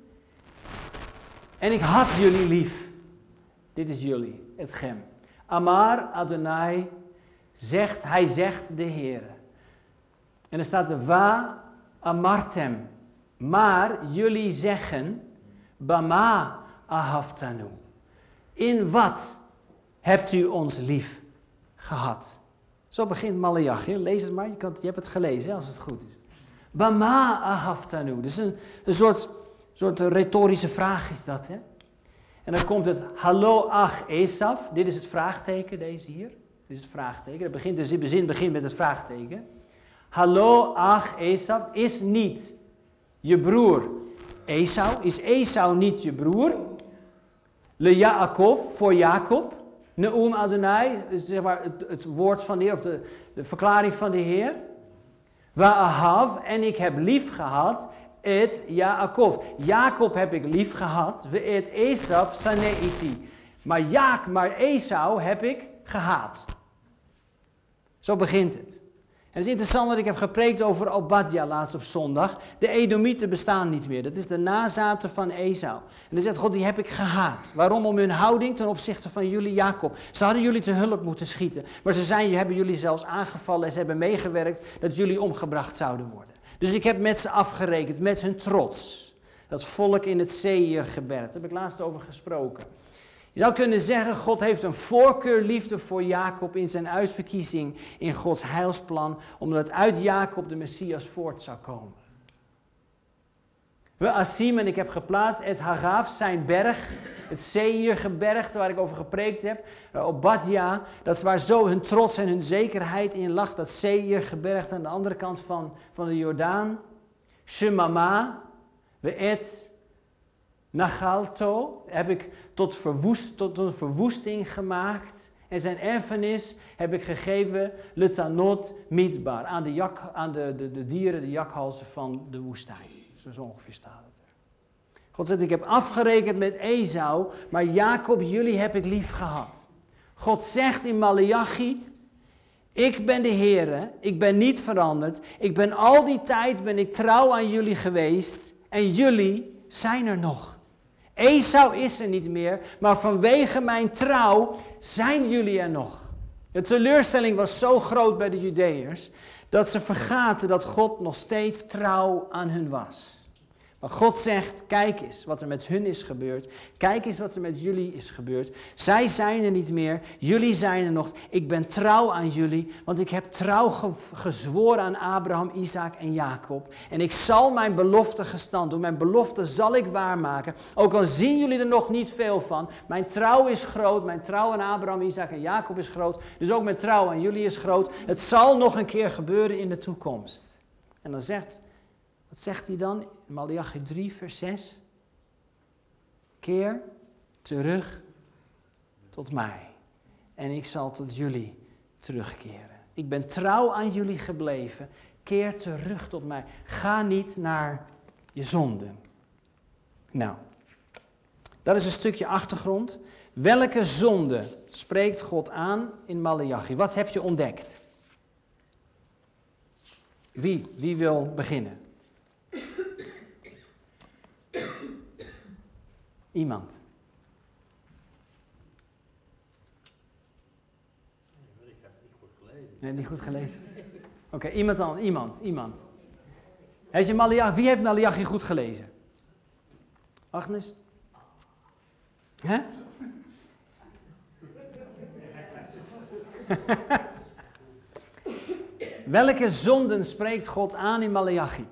En ik had jullie lief. Dit is jullie, etchem. Amar Adonai zegt, hij zegt de Heere. En er staat er wa amartem. Maar jullie zeggen, bama ahaftanu. In wat hebt u ons lief gehad? Zo begint Maleachi. Lees het maar, je, kan, je hebt het gelezen hè, als het goed is. Bama ahaftanu. Dus een, een soort, soort retorische vraag is dat. Hè? En dan komt het hallo ach Esaf. Dit is het vraagteken, deze hier. Dit is het vraagteken. Dat begint, dus de zin begint met het vraagteken. Hallo ach Esaf is niet je broer Esau. Is Esau niet je broer? Le Yaakov, voor Jacob. Neum Adonai, zeg maar het, het woord van de Heer, of de, de verklaring van de Heer. Wa ahav, en ik heb lief gehad, et Yaakov. Jacob heb ik lief gehad, we et Esaf saneiti. Maar Jaak, maar Esau heb ik gehaat. Zo begint het. En het is interessant dat ik heb gepreekt over Obadja laatst op zondag. De Edomieten bestaan niet meer. Dat is de nazaten van Esau. En dan zegt God, die heb ik gehaat. Waarom? Om hun houding ten opzichte van jullie Jacob. Ze hadden jullie te hulp moeten schieten. Maar ze zijn, hebben jullie zelfs aangevallen en ze hebben meegewerkt dat jullie omgebracht zouden worden. Dus ik heb met ze afgerekend, met hun trots. Dat volk in het Seirgebergte. Daar heb ik laatst over gesproken. Je zou kunnen zeggen, God heeft een voorkeurliefde voor Jacob in zijn uitverkiezing in Gods heilsplan, omdat uit Jacob de Messias voort zou komen. We Asim, en ik heb geplaatst, het Hagaaf, zijn berg, het Seirgebergte waar ik over gepreekt heb, Obadja, dat is waar zo hun trots en hun zekerheid in lag, dat Seirgebergte aan de andere kant van, van de Jordaan. Shemama, we et Nachalto, heb ik tot, verwoest, tot een verwoesting gemaakt. En zijn erfenis heb ik gegeven, Letanot Midbar, aan, de, jak, aan de, de, de dieren, de jakhalzen van de woestijn. Zo ongeveer staat het er. God zegt, ik heb afgerekend met Esau, maar Jacob, jullie heb ik lief gehad. God zegt in Maleachi, ik ben de Heere, ik ben niet veranderd. Ik ben al die tijd ben ik trouw aan jullie geweest en jullie zijn er nog. Esau is er niet meer, maar vanwege mijn trouw zijn jullie er nog. De teleurstelling was zo groot bij de Judeërs, dat ze vergaten dat God nog steeds trouw aan hun was. Maar God zegt, kijk eens wat er met hun is gebeurd. Kijk eens wat er met jullie is gebeurd. Zij zijn er niet meer, jullie zijn er nog. Ik ben trouw aan jullie, want ik heb trouw ge- gezworen aan Abraham, Isaac en Jacob. En ik zal mijn belofte gestand doen. Mijn belofte zal ik waarmaken. Ook al zien jullie er nog niet veel van. Mijn trouw is groot. Mijn trouw aan Abraham, Isaac en Jacob is groot. Dus ook mijn trouw aan jullie is groot. Het zal nog een keer gebeuren in de toekomst. En dan zegt... Wat zegt hij dan? In Maleachi drie, vers zes. Keer terug tot mij. En ik zal tot jullie terugkeren. Ik ben trouw aan jullie gebleven. Keer terug tot mij. Ga niet naar je zonde. Nou, dat is een stukje achtergrond. Welke zonde spreekt God aan in Maleachi? Wat heb je ontdekt? Wie? Wie wil beginnen? Iemand. Ik heb het niet goed gelezen. Nee, niet goed gelezen. Oké, okay, iemand dan, iemand, iemand. Heeft je Maleachi, wie heeft Maleachi goed gelezen? Agnes? Hè? Welke zonden spreekt God aan in Maleachi?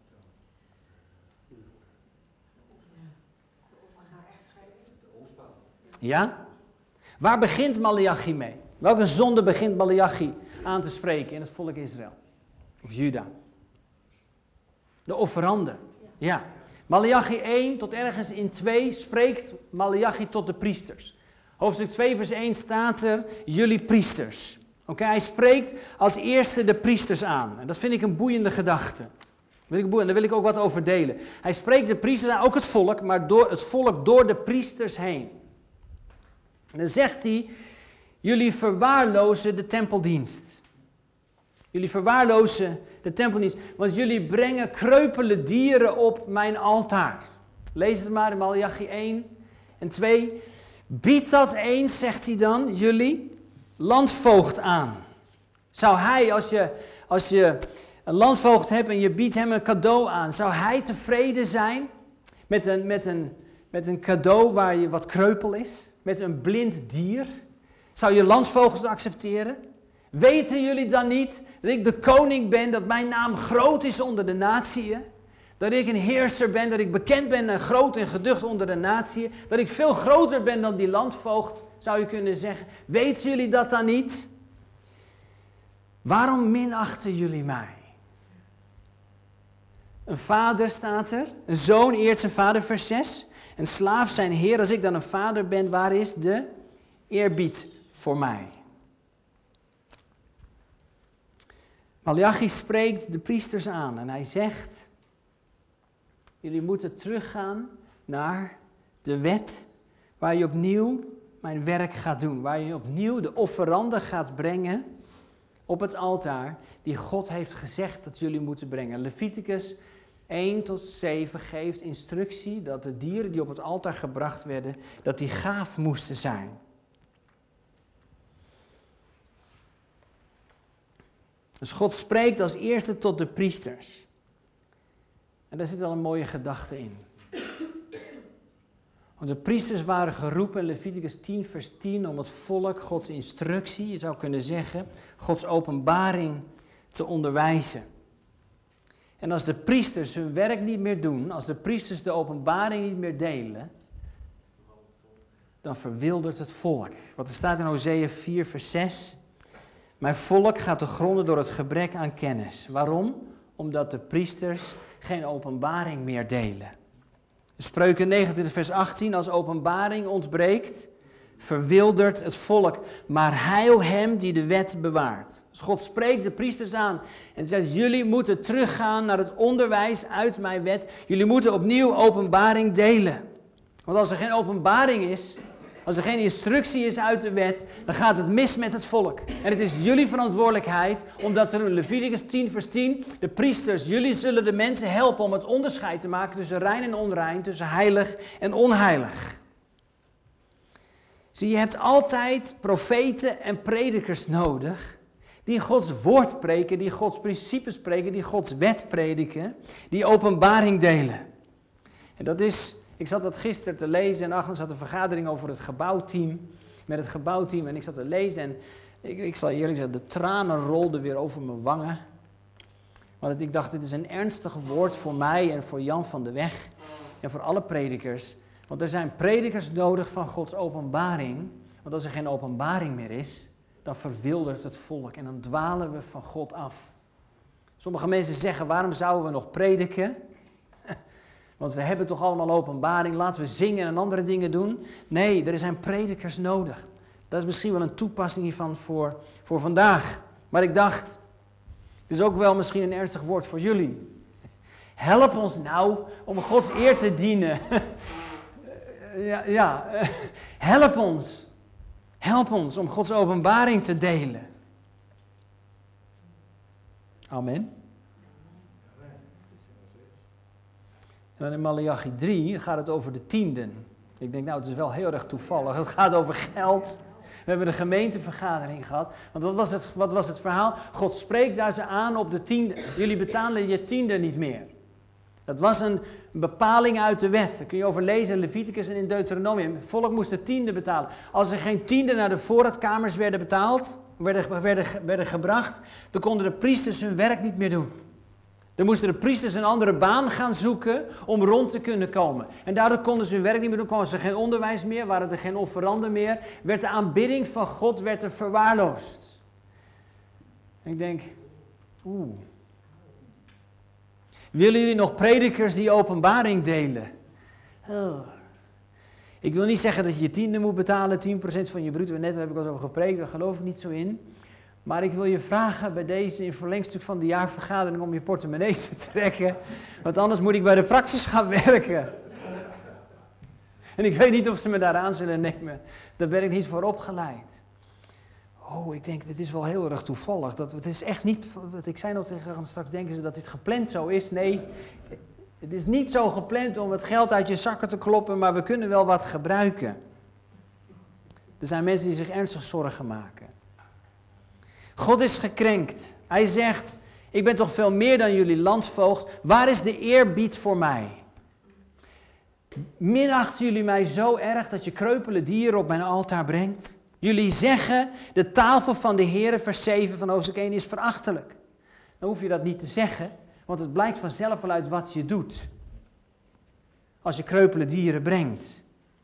Ja? Waar begint Maleachi mee? Welke zonde begint Maleachi aan te spreken in het volk Israël? Of Juda? De offeranden. Ja. Maleachi één tot ergens in twee spreekt Maleachi tot de priesters. Hoofdstuk twee vers één staat er, jullie priesters. Oké, okay, hij spreekt als eerste de priesters aan. En dat vind ik een boeiende gedachte. En daar wil ik ook wat over delen. Hij spreekt de priesters aan, ook het volk, maar door het volk door de priesters heen. En dan zegt hij, jullie verwaarlozen de tempeldienst. Jullie verwaarlozen de tempeldienst, want jullie brengen kreupele dieren op mijn altaar. Lees het maar in Maleachi één en twee. Bied dat eens, zegt hij dan, jullie landvoogd aan. Zou hij, als je, als je een landvoogd hebt en je biedt hem een cadeau aan, zou hij tevreden zijn met een, met een, met een cadeau waar je wat kreupel is? Met een blind dier? Zou je landvoogd accepteren? Weten jullie dan niet dat ik de koning ben, dat mijn naam groot is onder de natieën? Dat ik een heerser ben, dat ik bekend ben en groot en geducht onder de natieën? Dat ik veel groter ben dan die landvoogd, zou je kunnen zeggen. Weten jullie dat dan niet? Waarom minachten jullie mij? Een vader staat er, een zoon eert zijn vader, vers zes. Een slaaf zijn heer, als ik dan een vader ben, waar is de eerbied voor mij? Maleachi spreekt de priesters aan en hij zegt, jullie moeten teruggaan naar de wet waar je opnieuw mijn werk gaat doen. Waar je opnieuw de offeranden gaat brengen op het altaar die God heeft gezegd dat jullie moeten brengen. Leviticus één tot zeven geeft instructie dat de dieren die op het altaar gebracht werden, dat die gaaf moesten zijn. Dus God spreekt als eerste tot de priesters. En daar zit al een mooie gedachte in. Want de priesters waren geroepen in Leviticus tien vers tien om het volk Gods instructie, je zou kunnen zeggen, Gods openbaring te onderwijzen. En als de priesters hun werk niet meer doen, als de priesters de openbaring niet meer delen, dan verwildert het volk. Wat er staat in Hosea vier vers zes. Mijn volk gaat te gronden door het gebrek aan kennis. Waarom? Omdat de priesters geen openbaring meer delen. Spreuken negenentwintig vers achttien, als openbaring ontbreekt, verwildert het volk, maar heil hem die de wet bewaart. Dus God spreekt de priesters aan en zegt, jullie moeten teruggaan naar het onderwijs uit mijn wet. Jullie moeten opnieuw openbaring delen. Want als er geen openbaring is, als er geen instructie is uit de wet, dan gaat het mis met het volk. En het is jullie verantwoordelijkheid, omdat er in Leviticus tien vers tien, de priesters, jullie zullen de mensen helpen om het onderscheid te maken tussen rein en onrein, tussen heilig en onheilig. Zie, je hebt altijd profeten en predikers nodig, die Gods woord preken, die Gods principes preken, die Gods wet prediken, die openbaring delen. En dat is... Ik zat dat gisteren te lezen en achter zat een vergadering over het gebouwteam, met het gebouwteam en ik zat te lezen en ik, ik zal eerlijk zeggen, de tranen rolden weer over mijn wangen. Want ik dacht, dit is een ernstig woord voor mij en voor Jan van de Weg en voor alle predikers. Want er zijn predikers nodig van Gods openbaring, want als er geen openbaring meer is, dan verwildert het volk en dan dwalen we van God af. Sommige mensen zeggen, waarom zouden we nog prediken? Want we hebben toch allemaal openbaring, laten we zingen en andere dingen doen. Nee, er zijn predikers nodig. Dat is misschien wel een toepassing hiervan voor, voor vandaag. Maar ik dacht, het is ook wel misschien een ernstig woord voor jullie. Help ons nou om Gods eer te dienen. ja, ja, help ons. Help ons om Gods openbaring te delen. Amen. En dan in Maleachi drie gaat het over de tienden. Ik denk, nou, het is wel heel erg toevallig. Het gaat over geld. We hebben een gemeentevergadering gehad. Want wat was het, wat was het verhaal? God spreekt daar ze aan op de tiende. Jullie betalen je tiende niet meer. Dat was een bepaling uit de wet. Daar kun je over lezen in Leviticus en in Deuteronomium. Het volk moest de tiende betalen. Als er geen tiende naar de voorraadkamers werden betaald, werden, werden, werden gebracht, dan konden de priesters hun werk niet meer doen. Dan moesten de priesters een andere baan gaan zoeken om rond te kunnen komen. En daardoor konden ze hun werk niet meer doen, kwamen ze geen onderwijs meer, waren er geen offeranden meer. Werd de aanbidding van God werd er verwaarloosd. En ik denk, oeh. Willen jullie nog predikers die openbaring delen? Oh. Ik wil niet zeggen dat je je tiende moet betalen, tien procent van je bruto. Net heb ik al over gepreekt, daar geloof ik niet zo in. Maar ik wil je vragen bij deze in verlengstuk van de jaarvergadering om je portemonnee te trekken. Want anders moet ik bij de praxis gaan werken. En ik weet niet of ze me daaraan zullen nemen. Daar ben ik niet voor opgeleid. Oh, ik denk, dit is wel heel erg toevallig. Dat, het is echt niet, wat ik zei nog tegen hen, straks denken ze dat dit gepland zo is. Nee, het is niet zo gepland om het geld uit je zakken te kloppen, maar we kunnen wel wat gebruiken. Er zijn mensen die zich ernstig zorgen maken. God is gekrenkt. Hij zegt, ik ben toch veel meer dan jullie landvoogd. Waar is de eerbied voor mij? Minachten jullie mij zo erg dat je kreupele dieren op mijn altaar brengt? Jullie zeggen, de tafel van de Heere, vers zeven van hoofdstuk één, is verachtelijk. Dan hoef je dat niet te zeggen, want het blijkt vanzelf wel uit wat je doet. Als je kreupele dieren brengt.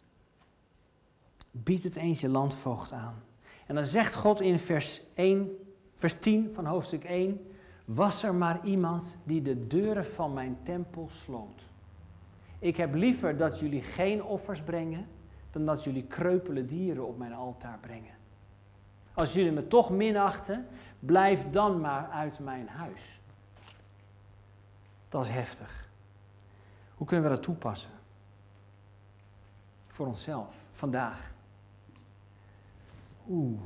Bied het eens je landvoogd aan. En dan zegt God in vers, één, vers tien van hoofdstuk één, was er maar iemand die de deuren van mijn tempel sloot. Ik heb liever dat jullie geen offers brengen, dan dat jullie kreupele dieren op mijn altaar brengen. Als jullie me toch minachten, blijf dan maar uit mijn huis. Dat is heftig. Hoe kunnen we dat toepassen? Voor onszelf, vandaag. Oeh.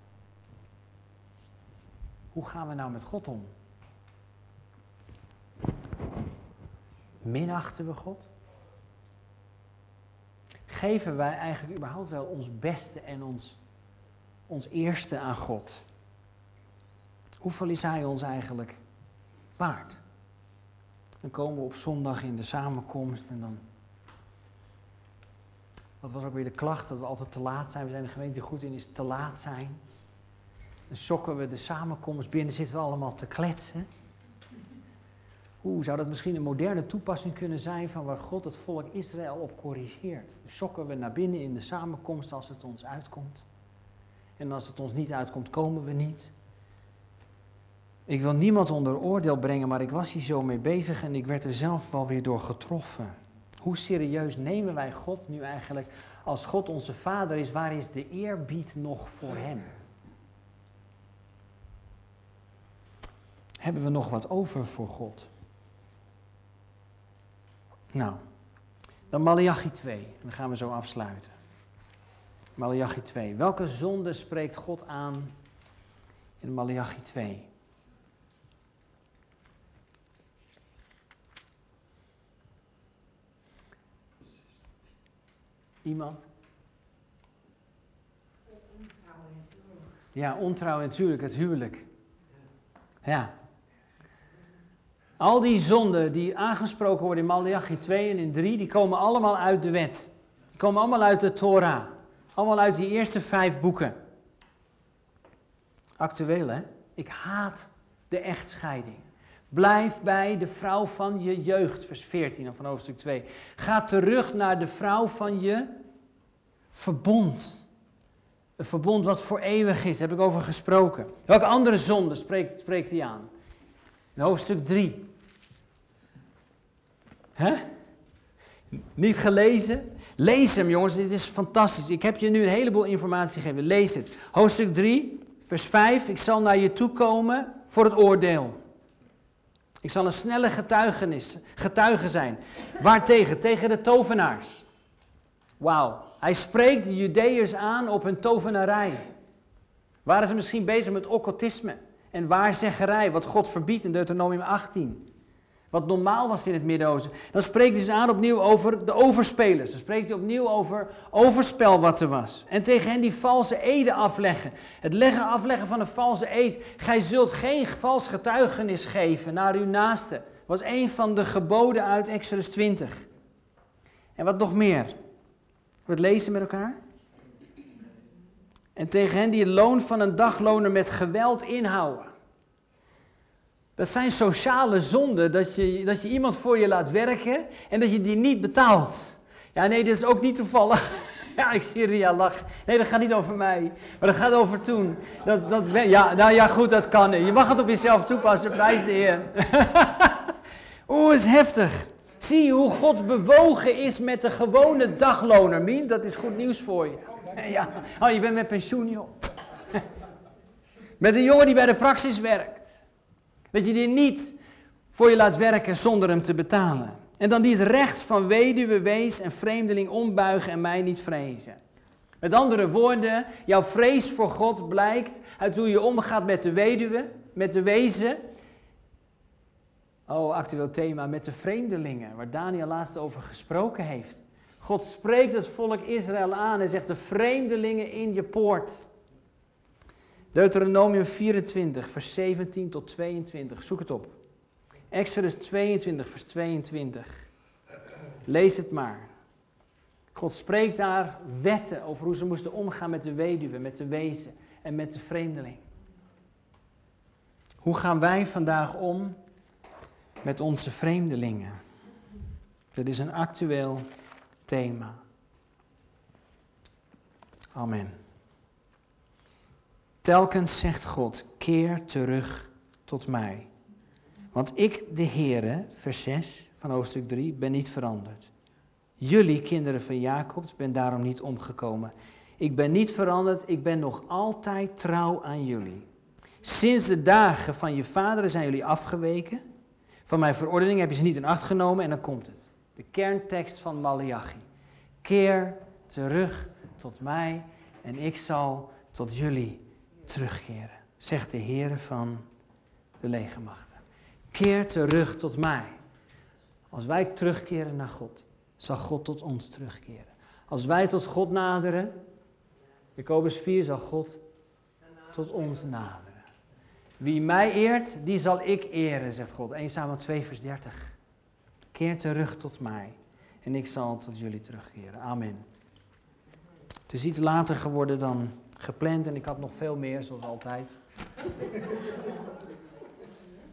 Hoe gaan we nou met God om? Minachten we God? Geven wij eigenlijk überhaupt wel ons beste en ons, ons eerste aan God? Hoeveel is Hij ons eigenlijk waard? Dan komen we op zondag in de samenkomst en dan... Wat was ook weer de klacht? Dat we altijd te laat zijn. We zijn de gemeente die goed in is te laat zijn. Dan sokken we de samenkomst binnen, zitten we allemaal te kletsen. Hoe zou dat misschien een moderne toepassing kunnen zijn van waar God het volk Israël op corrigeert? Dan sokken we naar binnen in de samenkomst als het ons uitkomt. En als het ons niet uitkomt, komen we niet. Ik wil niemand onder oordeel brengen, maar ik was hier zo mee bezig en ik werd er zelf wel weer door getroffen. Hoe serieus nemen wij God nu eigenlijk? Als God onze Vader is, waar is de eerbied nog voor Hem? Hebben we nog wat over voor God? Nou, dan Maleachi twee. Dan gaan we zo afsluiten. Maleachi twee. Welke zonde spreekt God aan in Maleachi twee? Iemand? Ontrouw in het huwelijk. Ja, ontrouw in het huwelijk, het huwelijk. Ja. Al die zonden die aangesproken worden in Maleachi twee en in drie, die komen allemaal uit de wet. Die komen allemaal uit de Torah. Allemaal uit die eerste vijf boeken. Actueel, hè? Ik haat de echtscheiding. Blijf bij de vrouw van je jeugd, vers veertien van hoofdstuk twee. Ga terug naar de vrouw van je verbond. Een verbond wat voor eeuwig is, daar heb ik over gesproken. Welke andere zonde spreekt, spreekt hij aan? In hoofdstuk drie. Hè? Niet gelezen? Lees hem, jongens, dit is fantastisch. Ik heb je nu een heleboel informatie gegeven. Lees het. Hoofdstuk drie, vers vijf. Ik zal naar je toe komen voor het oordeel. Ik zal een snelle getuigenis, getuige zijn. Waartegen? Tegen de tovenaars. Wauw. Hij spreekt de Judeërs aan op hun tovenarij. Waren ze misschien bezig met occultisme en waarzeggerij, wat God verbiedt in Deuteronomium achttien. Wat normaal was in het Midden-Oosten. Dan spreekt hij ze aan opnieuw over de overspelers. Dan spreekt hij opnieuw over overspel wat er was. En tegen hen die valse eden afleggen. Het leggen afleggen van een valse eed. Gij zult geen vals getuigenis geven naar uw naaste. Was een van de geboden uit Exodus twintig. En wat nog meer? We het lezen met elkaar. En tegen hen die het loon van een dagloner met geweld inhouden. Dat zijn sociale zonden, dat je, dat je iemand voor je laat werken en dat je die niet betaalt. Ja, nee, dit is ook niet toevallig. Ja, ik zie Ria lachen. Nee, dat gaat niet over mij, maar dat gaat over toen. Dat, dat, ja, nou ja, goed, dat kan. Je mag het op jezelf toepassen, prijs de Heer. Oeh, is heftig. Zie je hoe God bewogen is met de gewone dagloner, Mien? Dat is goed nieuws voor je. Ja. Oh, je bent met pensioen, joh. Met een jongen die bij de praxis werkt. Dat je die niet voor je laat werken zonder hem te betalen. En dan die het recht van weduwe, wees en vreemdeling ombuigen en mij niet vrezen. Met andere woorden, jouw vrees voor God blijkt uit hoe je omgaat met de weduwe, met de wezen. Oh, actueel thema, met de vreemdelingen, waar Daniel laatst over gesproken heeft. God spreekt het volk Israël aan en zegt de vreemdelingen in je poort. Deuteronomium vierentwintig, vers zeventien tot tweeëntwintig. Zoek het op. Exodus tweeëntwintig, vers tweeëntwintig. Lees het maar. God spreekt daar wetten over hoe ze moesten omgaan met de weduwe, met de wezen en met de vreemdeling. Hoe gaan wij vandaag om met onze vreemdelingen? Dat is een actueel thema. Amen. Telkens zegt God, keer terug tot mij. Want ik, de Heere, vers zes van hoofdstuk drie, ben niet veranderd. Jullie, kinderen van Jacob, ben daarom niet omgekomen. Ik ben niet veranderd, ik ben nog altijd trouw aan jullie. Sinds de dagen van je vaderen zijn jullie afgeweken. Van mijn verordening heb je ze niet in acht genomen en dan komt het. De kerntekst van Maleachi. Keer terug tot mij en ik zal tot jullie terugkeren, zegt de Heere van de legermachten. Keer terug tot mij. Als wij terugkeren naar God, zal God tot ons terugkeren. Als wij tot God naderen, Jacobus vier, zal God tot ons naderen. Wie mij eert, die zal ik eren, zegt God. Eerste Samuel twee, vers dertig. Keer terug tot mij en ik zal tot jullie terugkeren. Amen. Het is iets later geworden dan gepland en ik had nog veel meer, zoals altijd.